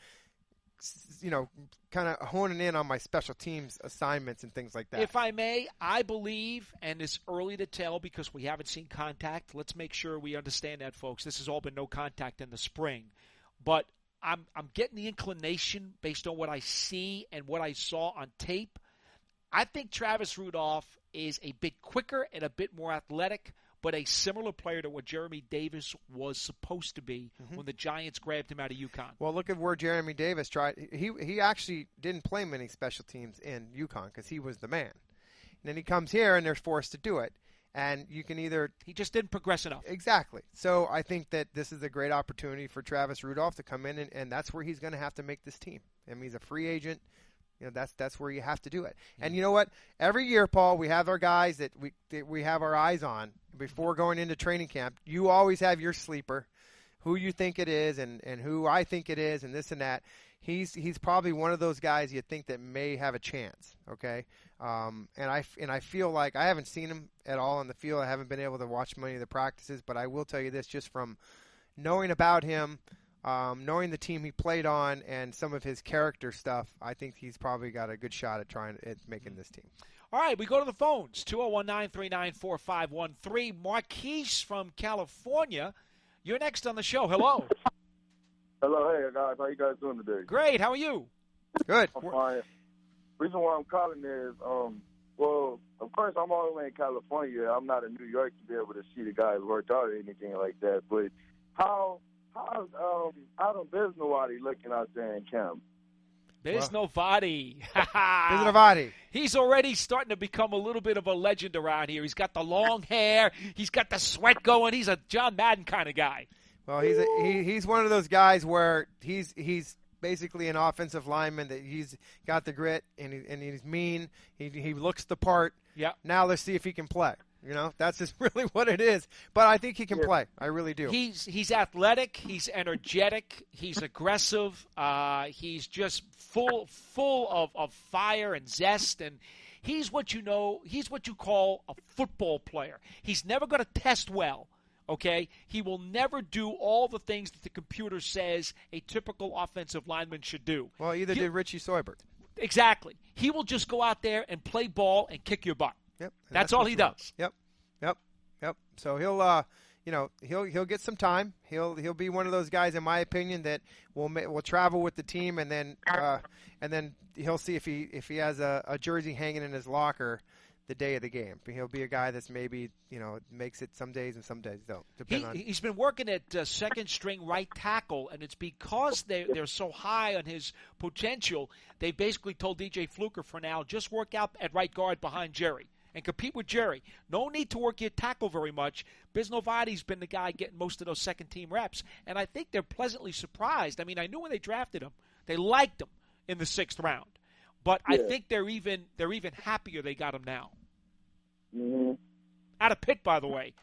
you know, kind of honing in on my special teams assignments and things like that. If I may, I believe, and it's early to tell because we haven't seen contact. Let's make sure we understand that, folks. This has all been no contact in the spring. But I'm I'm getting the inclination based on what I see and what I saw on tape. I think Travis Rudolph is a bit quicker and a bit more athletic, but a similar player to what Jeremy Davis was supposed to be mm-hmm. when the Giants grabbed him out of UConn. Well, look at where Jeremy Davis tried. He he actually didn't play many special teams in UConn because he was the man. And then he comes here and they're forced to do it. And you can either – He just didn't progress enough. Exactly. So I think that this is a great opportunity for Travis Rudolph to come in, and, and that's where he's going to have to make this team. I mean, he's a free agent. You know, that's that's where you have to do it. And you know what? Every year, Paul, we have our guys that we that we have our eyes on before going into training camp. You always have your sleeper, who you think it is, and, and who I think it is, and this and that. He's he's probably one of those guys you think that may have a chance. Okay, um, and I and I feel like I haven't seen him at all in the field. I haven't been able to watch many of the practices, but I will tell you this, just from knowing about him. Um, knowing the team he played on and some of his character stuff, I think he's probably got a good shot at trying at making this team. All right, we go to the phones, two oh one, nine three nine, four five one three. Marquise from California, you're next on the show. Hello. Hello, hey, guys. How you guys doing today? Great. How are you? Good. I'm fine. Reason why I'm calling is, um, well, of course, I'm all the way in California. I'm not in New York to be able to see the guys work out or anything like that. But how... How's um Adam Bisnowadi looking out there in camp? Bisnovati. Bisnovati. He's already starting to become a little bit of a legend around here. He's got the long hair. He's got the sweat going. He's a John Madden kind of guy. Well, he's a, he, he's one of those guys where he's he's basically an offensive lineman that he's got the grit and he, and he's mean. He he looks the part. Yeah. Now let's see if he can play. You know, that's just really what it is. But I think he can yeah. play. I really do. He's he's athletic. He's energetic. He's aggressive. Uh, he's just full full of, of fire and zest. And he's what you know. He's what you call a football player. He's never going to test well. Okay, he will never do all the things that the computer says a typical offensive lineman should do. Well, either he, did Richie Seubert. Exactly. He will just go out there and play ball and kick your butt. Yep, that's, that's all he does. Yep, yep, yep. So he'll, uh, you know, he'll he'll get some time. He'll he'll be one of those guys, in my opinion, that will will travel with the team, and then uh, and then he'll see if he if he has a, a jersey hanging in his locker the day of the game. He'll be a guy that's maybe, you know, makes it some days and some days don't. He, on. He's been working at uh, second string right tackle, and it's because they they're so high on his potential. They basically told D J Fluker for now, just work out at right guard behind Jerry and compete with Jerry. No need to work your tackle very much. Bisnovati's been the guy getting most of those second-team reps, and I think they're pleasantly surprised. I mean, I knew when they drafted him, they liked him in the sixth round, but yeah. I think they're even they're even happier they got him now. Mm-hmm. Out of Pitt, by the way.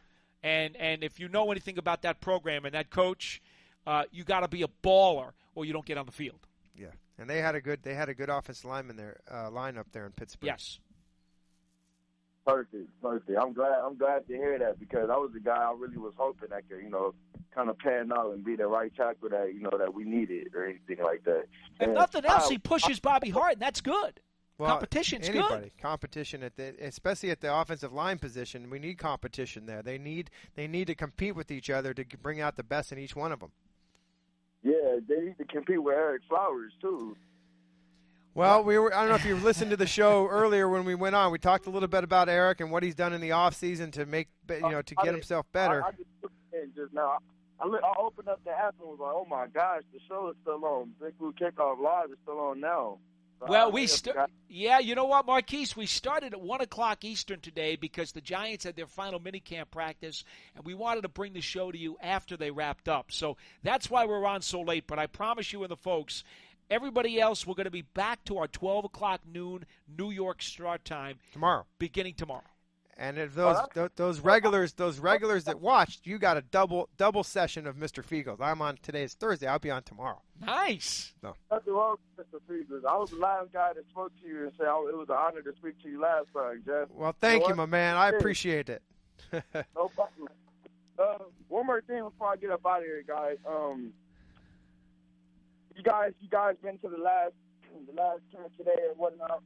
And and if you know anything about that program and that coach, uh, you got to be a baller or you don't get on the field. Yeah, and they had a good they had a good offensive lineman there uh, lineup there in Pittsburgh. Yes. Perfect, perfect. I'm glad. I'm glad to hear that because I was the guy I really was hoping that could, you know, kind of pan out and be the right tackle that you know that we needed or anything like that. If And nothing else, I, he pushes Bobby Hart, and that's good. Well, Competition's anybody. good. Competition at the, especially at the offensive line position, we need competition there. They need they need to compete with each other to bring out the best in each one of them. Yeah, they need to compete with Eric Flowers too. Well, we were, I don't know if you listened to the show earlier when we went on. We talked a little bit about Eric and what he's done in the off season to make you know to get I mean, himself better. I, I just looked in just now. I, I, I opened up the app and was like, "Oh my gosh, the show is still on. Big Blue Kickoff Live is still on now." So Well, I we just st- got- yeah, you know what, Marquise? We started at one o'clock Eastern today because the Giants had their final minicamp practice, and we wanted to bring the show to you after they wrapped up. So that's why we're on so late. But I promise you and the folks, everybody else, we're going to be back to our twelve o'clock noon New York start time Tomorrow. beginning tomorrow. And if those th- those regulars those regulars that watched, you got a double double session of Mister Fiegels. I'm on today's Thursday. I'll be on tomorrow. Nice. Nothing wrong with Mister Freezes. I was the last guy that spoke to you and said oh, it was an honor to speak to you last time, Jeff. Well, thank You you, know my man. I appreciate it. No problem. Uh, one more thing before I get up out of here, guys. Um, you guys, you guys been to the last the last camp today and whatnot.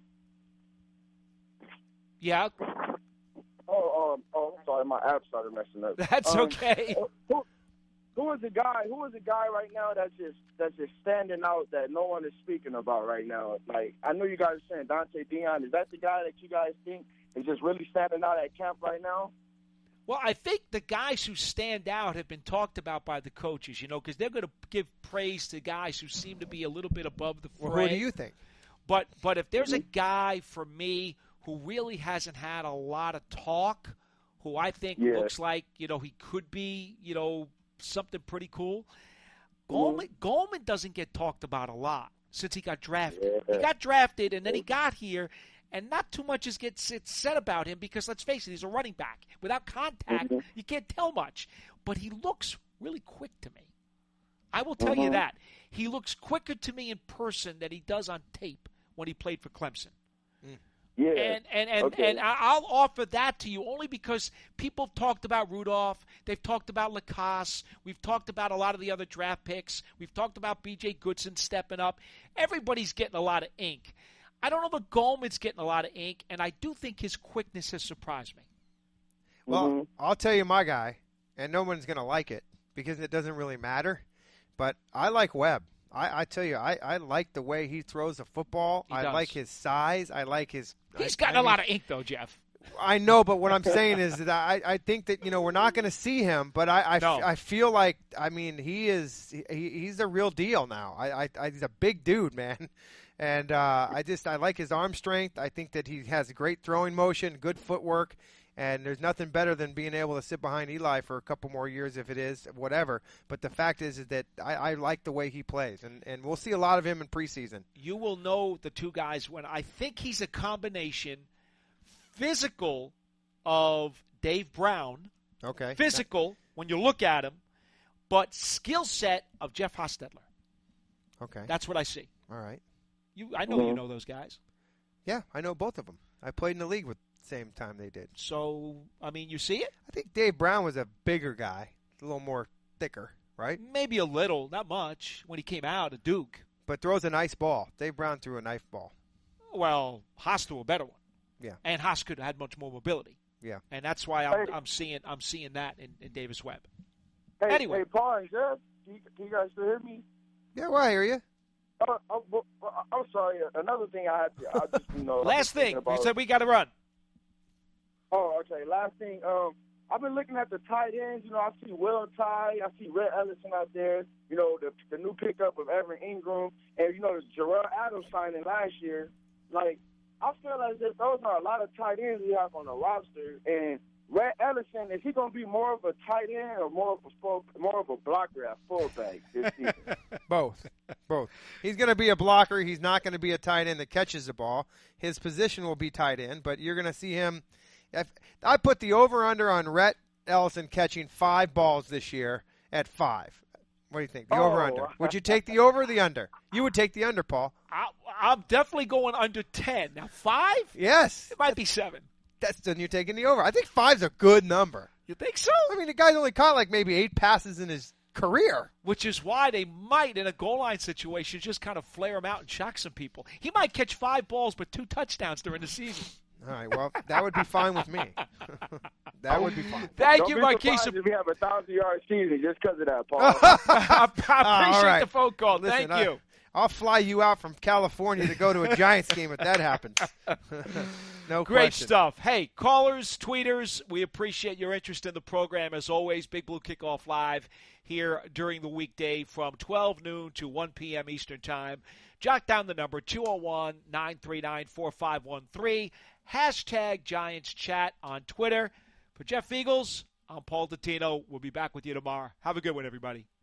Yeah, Oh, um, oh, I'm sorry, my app started messing up. that's Um, okay. Who, who is the guy? Who is the guy right now that's just that's just standing out that no one is speaking about right now? Like I know you guys are saying Dante Dion. Is that the guy that you guys think is just really standing out at camp right now? Well, I think the guys who stand out have been talked about by the coaches, you know, because they're going to give praise to guys who seem to be a little bit above the fray. Well, who do you think? But but if there's a guy for me who really hasn't had a lot of talk, who I think Yeah. looks like, you know, he could be, you know, something pretty cool, Goldman, Goldman doesn't get talked about a lot since he got drafted. Yeah. He got drafted, and then he got here, and not too much is gets it's said about him because, let's face it, he's a running back. Without contact, Mhm. you can't tell much. But he looks really quick to me. I will tell you Mhm. that. He looks quicker to me in person than he does on tape when he played for Clemson. Yeah. And and and, Okay. and I- I'll offer that to you only because people have talked about Rudolph. They've talked about Lacoste. We've talked about a lot of the other draft picks. We've talked about B J Goodson stepping up. Everybody's getting a lot of ink. I don't know if Goldman's getting a lot of ink, and I do think his quickness has surprised me. Well, Mhm. I'll tell you my guy, and no one's going to like it because it doesn't really matter. But I like Webb. I, I tell you, I, I like the way he throws the football. He I does. like his size. I like his. He's I, gotten I a lot mean, of ink, though, Jeff. I know, but what I'm saying is that I, I think that you know we're not going to see him, but I I, No. I feel like I mean he is he, he's the real deal now. I, I, I he's a big dude, man, and uh, I just I like his arm strength. I think that he has great throwing motion, good footwork, and there's nothing better than being able to sit behind Eli for a couple more years if it is whatever. But the fact is is that I, I like the way he plays, and and we'll see a lot of him in preseason. You will know the two guys when I think he's a combination physical of Dave Brown, Okay, physical when you look at him, but skill set of Jeff Hostetler. okay, That's what I see. all right. You, I know you know those guys. Yeah, I know both of them. I played in the league with the same time they did. So, I mean, you see it? I think Dave Brown was a bigger guy, a little more thicker, right? Maybe a little, not much, when he came out at Duke. But throws a nice ball. Dave Brown threw a nice ball. Well, Haas threw a better one. Yeah. And Haas could have had much more mobility. Yeah. And that's why I'm, Hey. I'm seeing I'm seeing that in, in Davis Webb. Hey, Anyway. hey, Paul and Jeff, can you, can you guys still hear me? Yeah, well, I hear you. Uh, uh, well, uh, I'm sorry. Another thing I had to, I just you know. I've Last been thinking thing, we about- said we got to run. Oh, okay. Last thing. Um, I've been looking at the tight ends. You know, I see Will Ty. I see Rhett Ellison out there. You know, the the new pickup of Evan Ingram, and you know, the Jarrell Adams signing last year. Like, I feel as if those are a lot of tight ends we have on the roster. And Rhett Ellison, is he going to be more of a tight end or more of a full, more of a blocker at fullback this season? Both. Both. He's going to be a blocker. He's not going to be a tight end that catches the ball. His position will be tight end, but you're going to see him. If, I put the over-under on Rhett Ellison catching five balls this year at five. What do you think? The Oh. over-under. Would you take the over or the under? You would take the under, Paul. I, I'm definitely going under ten. Now, five? Yes. It might be seven. That's then you're taking the over. I think five's a good number. You think so? I mean, the guy's only caught like maybe eight passes in his career. Which is why they might, in a goal line situation, just kind of flare him out and shock some people. He might catch five balls but two touchdowns during the season. All right, well, that would be fine with me. That would be fine. Thank Don't you, be Marquise. surprised if we have a thousand-yard season just because of that, Paul. I, I appreciate All right. the phone call. Listen, Thank I- you. I'll fly you out from California to go to a Giants game if that happens. No Great question. stuff. Hey, callers, tweeters, we appreciate your interest in the program. As always, Big Blue Kickoff Live here during the weekday from twelve noon to one p.m. Eastern Time. Jot down the number, two oh one, nine three nine, four five one three. Hashtag Giants Chat on Twitter. For Jeff Eagles, I'm Paul Dottino. We'll be back with you tomorrow. Have a good one, everybody.